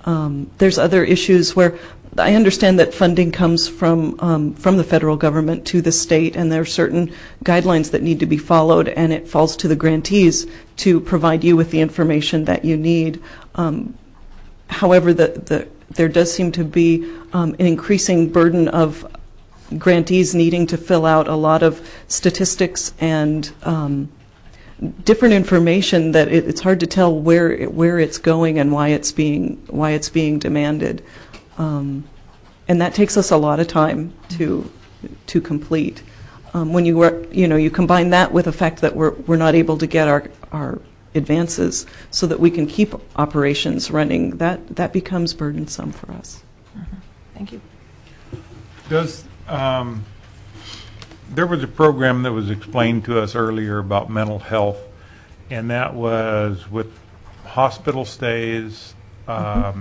Um, there's other issues where I understand that funding comes from um, from the federal government to the state, and there are certain guidelines that need to be followed, and it falls to the grantees to provide you with the information that you need. Um, however, the, the, there does seem to be um, an increasing burden of grantees needing to fill out a lot of statistics and um, different information that it, it's hard to tell where it, where it's going and why it's being why it's being demanded, um, and that takes us a lot of time to to complete. Um, when you work, you know, you combine that with the fact that we're we're not able to get our our advances so that we can keep operations running. That that becomes burdensome for us. Mm-hmm. Thank you. Does um, there was a program that was explained to us earlier about mental health, and that was with hospital stays, um, mm-hmm.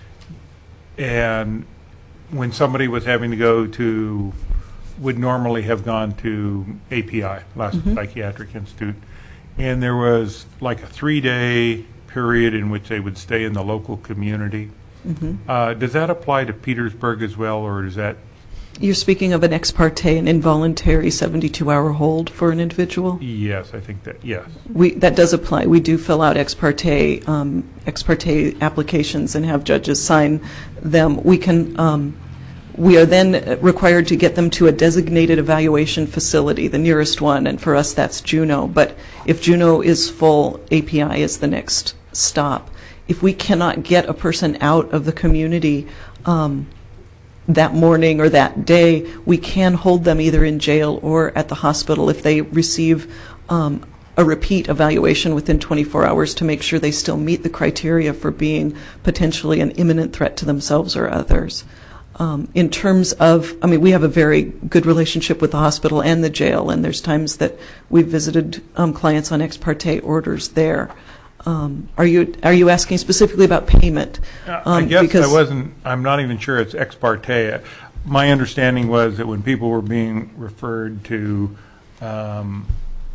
and when somebody was having to go to, would normally have gone to A P I, Last mm-hmm. Psychiatric Institute, and there was like a three-day period in which they would stay in the local community. Mm-hmm. Uh, does that apply to Petersburg as well, or is that? You're speaking of an ex parte, an involuntary seventy-two hour hold for an individual? Yes, I think that, yes. We, that does apply. We do fill out ex parte, um, ex parte applications and have judges sign them. We can, um, we are then required to get them to a designated evaluation facility, the nearest one, and for us that's Juneau. But if Juneau is full, A P I is the next stop. If we cannot get a person out of the community um, that morning or that day, we can hold them either in jail or at the hospital if they receive um, a repeat evaluation within twenty-four hours to make sure they still meet the criteria for being potentially an imminent threat to themselves or others. Um, in terms of, I mean, we have a very good relationship with the hospital and the jail, and there's times that we've visited um, clients on ex parte orders there. Um, are you are you asking specifically about payment? Um, I guess I wasn't. I'm not even sure it's ex parte. My understanding was that when people were being referred to, um,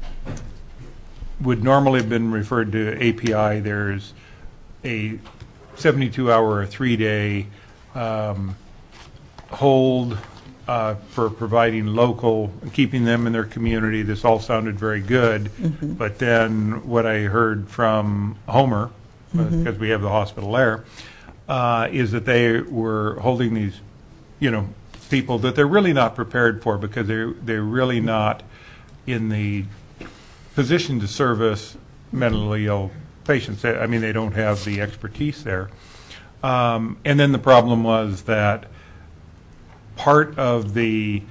would normally have been referred to A P I. There's a seventy-two hour or three-day um, hold uh, for providing local, keeping them in their community. This all sounded very good, mm-hmm. but then what I heard from Homer, mm-hmm. because we have the hospital there, uh, is that they were holding these, you know, people that they're really not prepared for because they're they're really not in the position to service mentally ill patients. I mean, they don't have the expertise there. Um, and then the problem was that part of the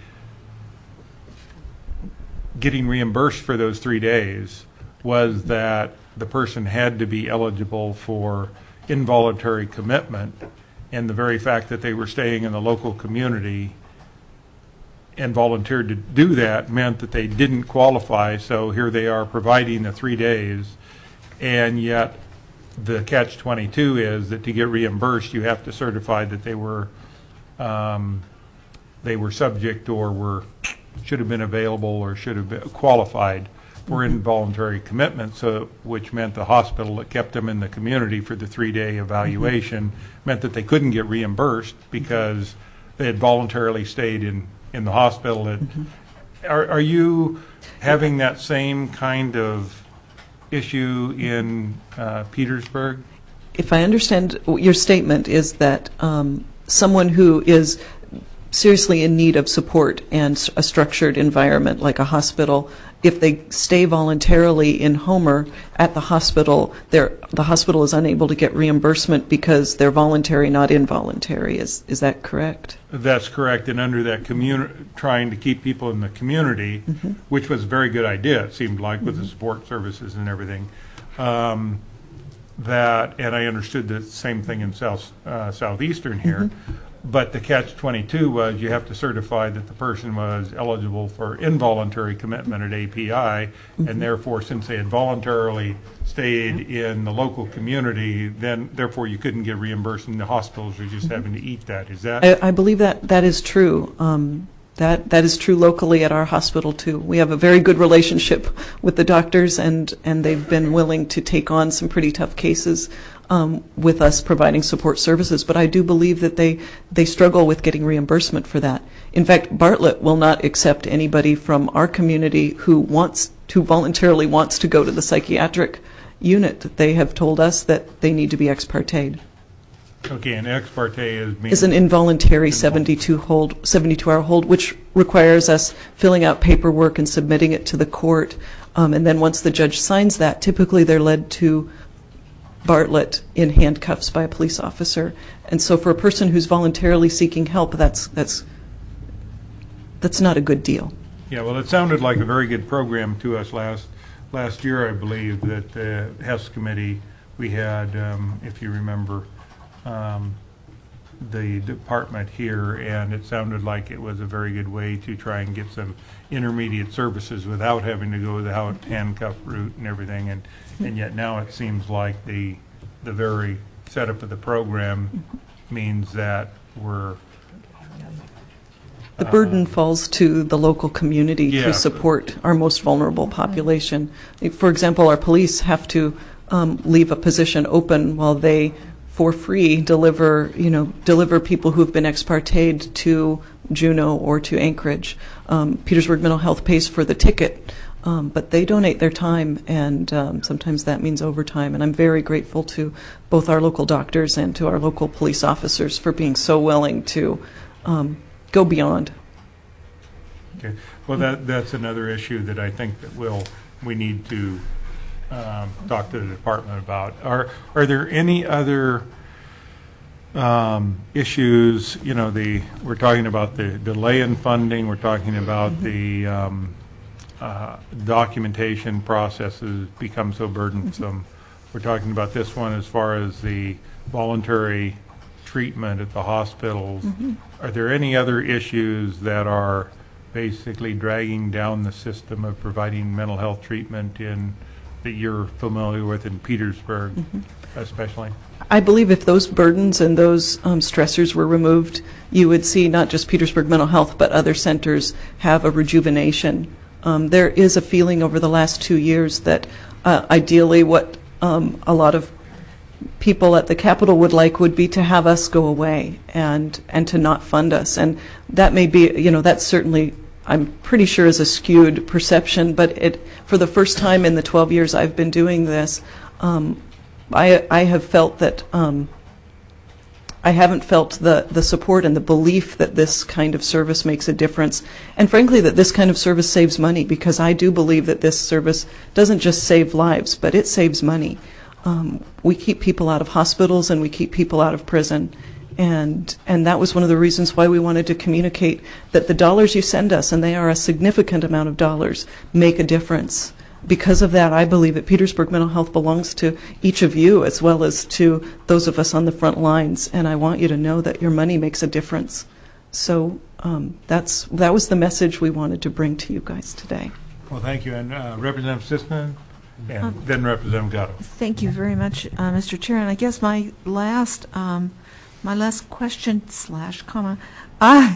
getting reimbursed for those three days was that the person had to be eligible for involuntary commitment, and the very fact that they were staying in the local community and volunteered to do that meant that they didn't qualify. So here they are providing the three days, and yet the catch twenty-two is that to get reimbursed you have to certify that they were um, they were subject or were should have been available or should have been qualified for involuntary commitment, so which meant the hospital that kept them in the community for the three-day evaluation mm-hmm. meant that they couldn't get reimbursed because they had voluntarily stayed in, in the hospital. At, mm-hmm. are, are you having that same kind of issue in uh, Petersburg? If I understand, your statement is that um, someone who is seriously in need of support and a structured environment like a hospital, if they stay voluntarily in Homer at the hospital, the hospital is unable to get reimbursement because they're voluntary, not involuntary. Is is that correct? That's correct. And under that community, trying to keep people in the community, mm-hmm. which was a very good idea, it seemed like, with mm-hmm. the support services and everything. Um, that, and I understood the same thing in South uh, Southeastern here. Mm-hmm. But the catch twenty-two was you have to certify that the person was eligible for involuntary commitment at A P I, mm-hmm. and therefore, since they had voluntarily stayed in the local community, then therefore you couldn't get reimbursed, and the hospitals were just mm-hmm. having to eat that. Is that? I, I believe that that is true. Um, that that is true locally at our hospital too. We have a very good relationship with the doctors, and and they've been willing to take on some pretty tough cases um, with us providing support services. But I do believe that they they struggle with getting reimbursement for that. In fact, Bartlett will not accept anybody from our community who wants who voluntarily wants to go to the psychiatric unit. They have told us that they need to be ex parte. Okay, and ex parte is mean is an involuntary seventy-two hold, seventy-two hour hold, which requires us filling out paperwork and submitting it to the court. Um, and then once the judge signs that, typically they're led to Bartlett in handcuffs by a police officer. And so for a person who's voluntarily seeking help, that's that's that's not a good deal. Yeah, well, it sounded like a very good program to us last last year, I believe, that the Hess Committee, we had, um, if you remember, Um, the department here, and it sounded like it was a very good way to try and get some intermediate services without having to go the handcuff route and everything. And and yet now it seems like the the very setup of the program means that we're the burden uh, falls to the local community yeah. to support our most vulnerable population. For example, our police have to um, leave a position open while they for free deliver, you know, deliver people who have been ex parte'd to Juneau or to Anchorage. Um, Petersburg Mental Health pays for the ticket, um, but they donate their time, and um, sometimes that means overtime. And I'm very grateful to both our local doctors and to our local police officers for being so willing to um, go beyond. Okay. Well, that that's another issue that I think that we'll we need to Um, talk to the department about. Are are there any other um, issues? You know, the we're talking about the delay in funding. We're talking about mm-hmm. the um, uh, documentation processes become so burdensome. Mm-hmm. We're talking about this one as far as the voluntary treatment at the hospitals. Mm-hmm. Are there any other issues that are basically dragging down the system of providing mental health treatment in that you're familiar with in Petersburg, mm-hmm. especially? I believe if those burdens and those um, stressors were removed, you would see not just Petersburg Mental Health, but other centers have a rejuvenation. Um, there is a feeling over the last two years that uh, ideally what um, a lot of people at the Capitol would like would be to have us go away and and to not fund us. And that may be, you know, that's certainly, I'm pretty sure, is a skewed perception, but it, for the first time in the twelve years I've been doing this, um, I, I have felt that um, I haven't felt the, the support and the belief that this kind of service makes a difference, and frankly that this kind of service saves money, because I do believe that this service doesn't just save lives, but it saves money. Um, we keep people out of hospitals and we keep people out of prison. And and that was one of the reasons why we wanted to communicate that the dollars you send us, and they are a significant amount of dollars, make a difference. Because of that, I believe that Petersburg Mental Health belongs to each of you as well as to those of us on the front lines. And I want you to know that your money makes a difference. So um, that's that was the message we wanted to bring to you guys today. Well, thank you. And uh, Representative Sisseton, and um, then Representative Gatto. Thank you very much, uh, Mister Chair. And I guess my last um, My last question slash comma uh,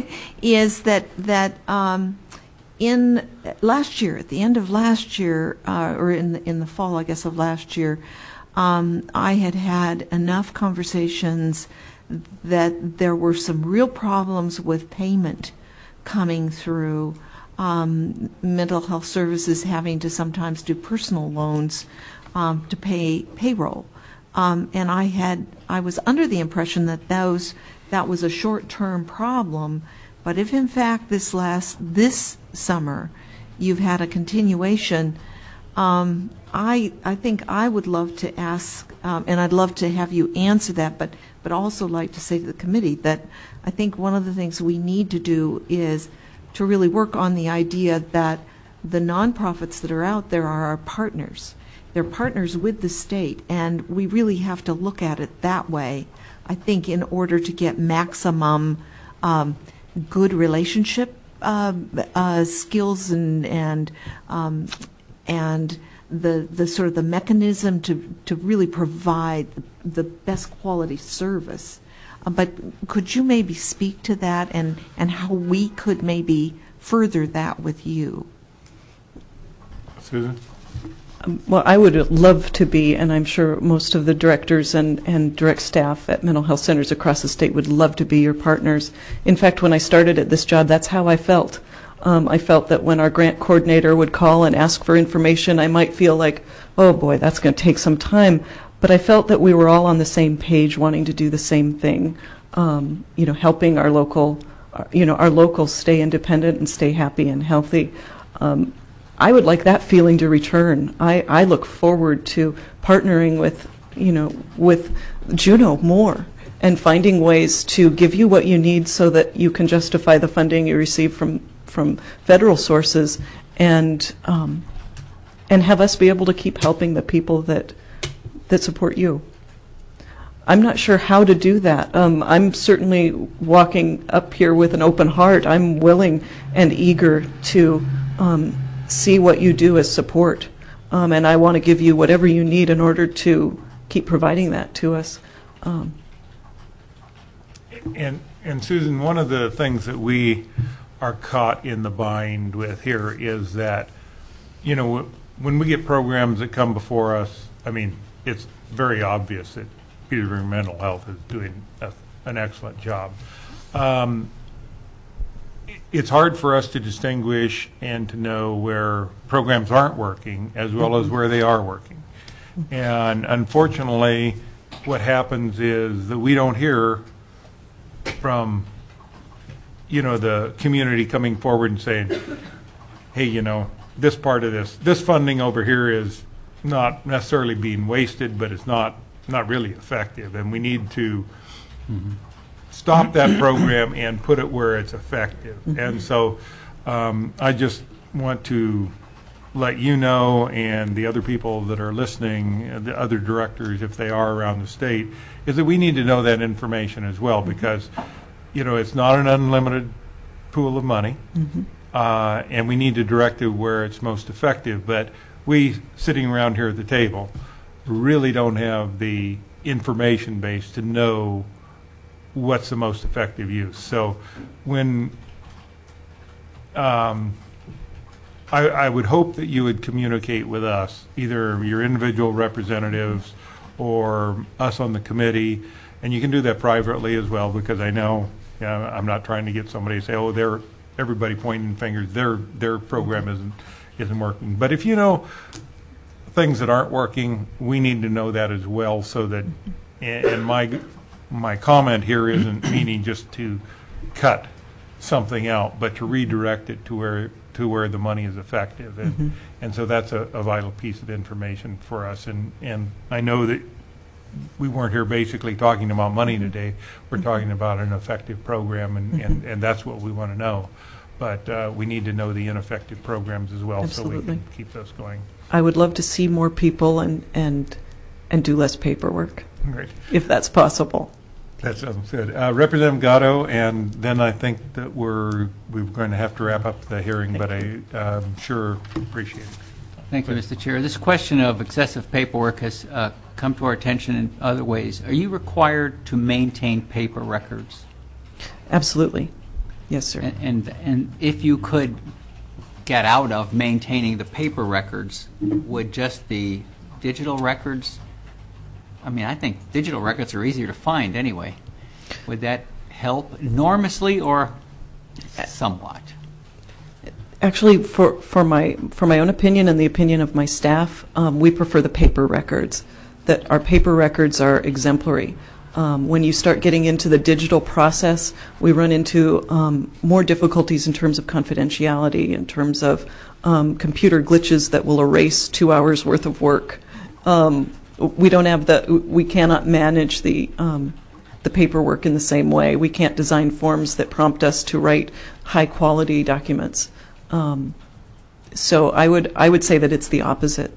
is that that um, in last year, at the end of last year, uh, or in the, in the fall, I guess, of last year, um, I had had enough conversations that there were some real problems with payment coming through. Um, mental health services having to sometimes do personal loans um, to pay payroll. Um, and I had, I was under the impression that those, that was a short-term problem. But if in fact this last, this summer, you've had a continuation, um, I, I think I would love to ask, um, and I'd love to have you answer that, but, but also like to say to the committee that I think one of the things we need to do is to really work on the idea that the nonprofits that are out there are our partners. They're partners with the state, and we really have to look at it that way, I think, in order to get maximum um, good relationship uh, uh, skills and and um, and the the sort of the mechanism to to really provide the, the best quality service. Uh, But could you maybe speak to that and, and how we could maybe further that with you? Susan? Well, I would love to be, and I'm sure most of the directors and, and direct staff at mental health centers across the state would love to be your partners. In fact, when I started at this job, that's how I felt. Um, I felt that when our grant coordinator would call and ask for information, I might feel like, oh boy, that's going to take some time. But I felt that we were all on the same page, wanting to do the same thing, um, you know, helping our local, uh, you know, our locals stay independent and stay happy and healthy. Um, I would like that feeling to return. I, I look forward to partnering with, you know, with Juneau more and finding ways to give you what you need so that you can justify the funding you receive from, from federal sources and um, and have us be able to keep helping the people that that support you. I'm not sure how to do that. Um, I'm certainly walking up here with an open heart. I'm willing and eager to um, see what you do as support. Um, and I want to give you whatever you need in order to keep providing that to us. Um, And, and Susan, one of the things that we are caught in the bind with here is that, you know, when we get programs that come before us, I mean, it's very obvious that Petersburg Mental Health is doing a, an excellent job. Um, it's hard for us to distinguish and to know where programs aren't working as well as where they are working. And unfortunately, what happens is that we don't hear from, you know, the community coming forward and saying, hey, you know, this part of this, this funding over here is not necessarily being wasted, but it's not, not really effective. And we need to mm-hmm. stop that program and put it where it's effective. Mm-hmm. And so um, I just want to let you know, and the other people that are listening, the other directors, if they are around the state, is that we need to know that information as well, because, you know, it's not an unlimited pool of money, mm-hmm. uh, and we need to direct it where it's most effective. But we, sitting around here at the table, really don't have the information base to know what's the most effective use. So when um, I, I would hope that you would communicate with us, either your individual representatives or us on the committee, and you can do that privately as well, because I know, you know I'm not trying to get somebody to say, oh, they're everybody pointing fingers, their their program isn't isn't working. But if you know things that aren't working, we need to know that as well, so that, and my my comment here isn't meaning just to cut something out, but to redirect it to where to where the money is effective. And, mm-hmm. and so that's a, a vital piece of information for us. And, and I know that we weren't here basically talking about money today. We're mm-hmm. talking about an effective program, and, mm-hmm. and, and that's what we want to know. But uh, we need to know the ineffective programs as well. Absolutely. So we can keep those going. I would love to see more people and, and, and do less paperwork, Great. if that's possible. That sounds good. Uh, Representative Gatto, and then I think that we're we're going to have to wrap up the hearing, Thank but you. I um, sure appreciate it. Thank you, Mister Chair. This question of excessive paperwork has uh, come to our attention in other ways. Are you required to maintain paper records? Absolutely. Yes, sir. And, and, and if you could get out of maintaining the paper records, would just the digital records, I mean, I think digital records are easier to find anyway. Would that help enormously or somewhat? Actually, for, for my for my own opinion and the opinion of my staff, um, we prefer the paper records. That our paper records are exemplary. Um, when you start getting into the digital process, we run into um, more difficulties in terms of confidentiality, in terms of um, computer glitches that will erase two hours worth of work. Um, we don't have the, we cannot manage the um, the paperwork in the same way. We can't design forms that prompt us to write high quality documents. Um, so I would I would say that it's the opposite.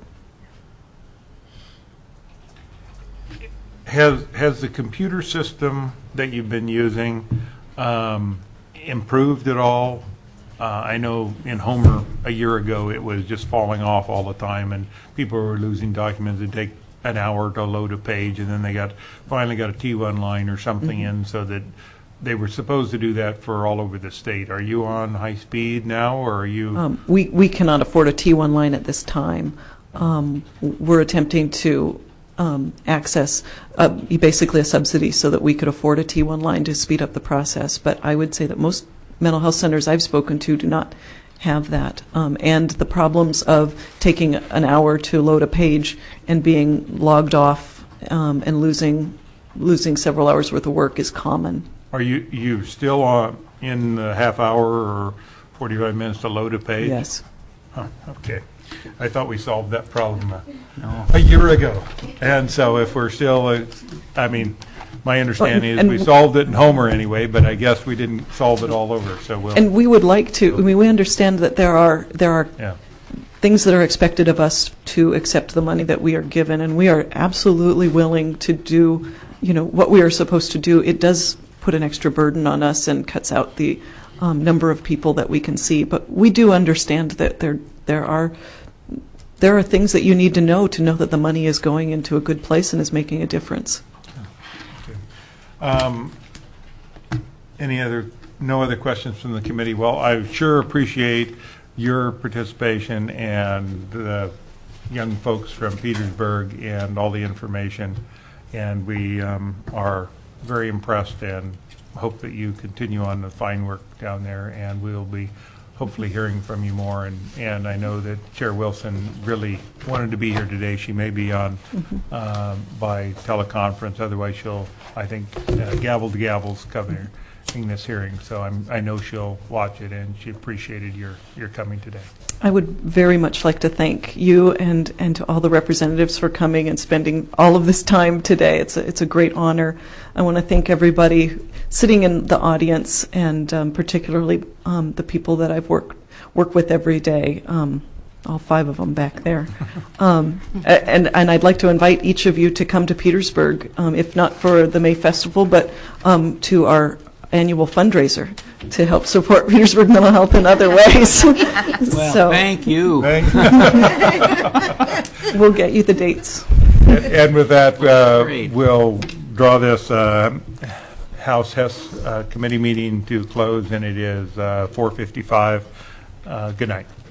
Has has the computer system that you've been using um, improved at all? Uh, I know in Homer a year ago it was just falling off all the time, and people were losing documents. It'd take an hour to load a page, and then they got, finally got a T one line or something Mm-hmm. in, so that they were supposed to do that for all over the state. Are you on high speed now, or are you? Um, We, we cannot afford a T one line at this time. Um, We're attempting to um, access uh, basically a subsidy so that we could afford a T one line to speed up the process. But I would say that most mental health centers I've spoken to do not have that. Um, and the problems of taking an hour to load a page and being logged off um, and losing losing several hours worth of work is common. Are you, you still on, in the half hour or forty-five minutes to load a page? Yes. Huh, okay. I thought we solved that problem uh, a year ago. And so if we're still, uh, I mean, my understanding is And- we solved it in Homer anyway, but I guess we didn't solve it all over, so we'll. And we would like to, I mean, we understand that there are, there are Yeah. things that are expected of us to accept the money that we are given, and we are absolutely willing to do, you know, what we are supposed to do. It does put an extra burden on us and cuts out the um, number of people that we can see, but we do understand that there there are there are things that you need to know to know that the money is going into a good place and is making a difference. Um, Any other, no other questions from the committee? Well, I sure appreciate your participation and the young folks from Petersburg and all the information. And we um, are very impressed and hope that you continue on the fine work down there. And we'll be hopefully hearing from you more. And, and I know that Chair Wilson really wanted to be here today. She may be on uh, by teleconference. Otherwise, she'll, I think, uh, gavel to gavel's covering this hearing. So I'm, I know she'll watch it, and she appreciated your, your coming today. I would very much like to thank you and, and to all the representatives for coming and spending all of this time today. It's a, it's a great honor. I want to thank everybody sitting in the audience, and um, particularly um, the people that I've worked work with every day, um, all five of them back there. Um, a- and, and I'd like to invite each of you to come to Petersburg, um, if not for the May Festival, but um, to our annual fundraiser to help support Petersburg mental health in other ways. Well, So thank you. we'll get you the dates. And and with that, uh, Great. we'll draw this uh, House Hess uh, committee meeting to close, and it is uh, four fifty-five. Uh, Good night.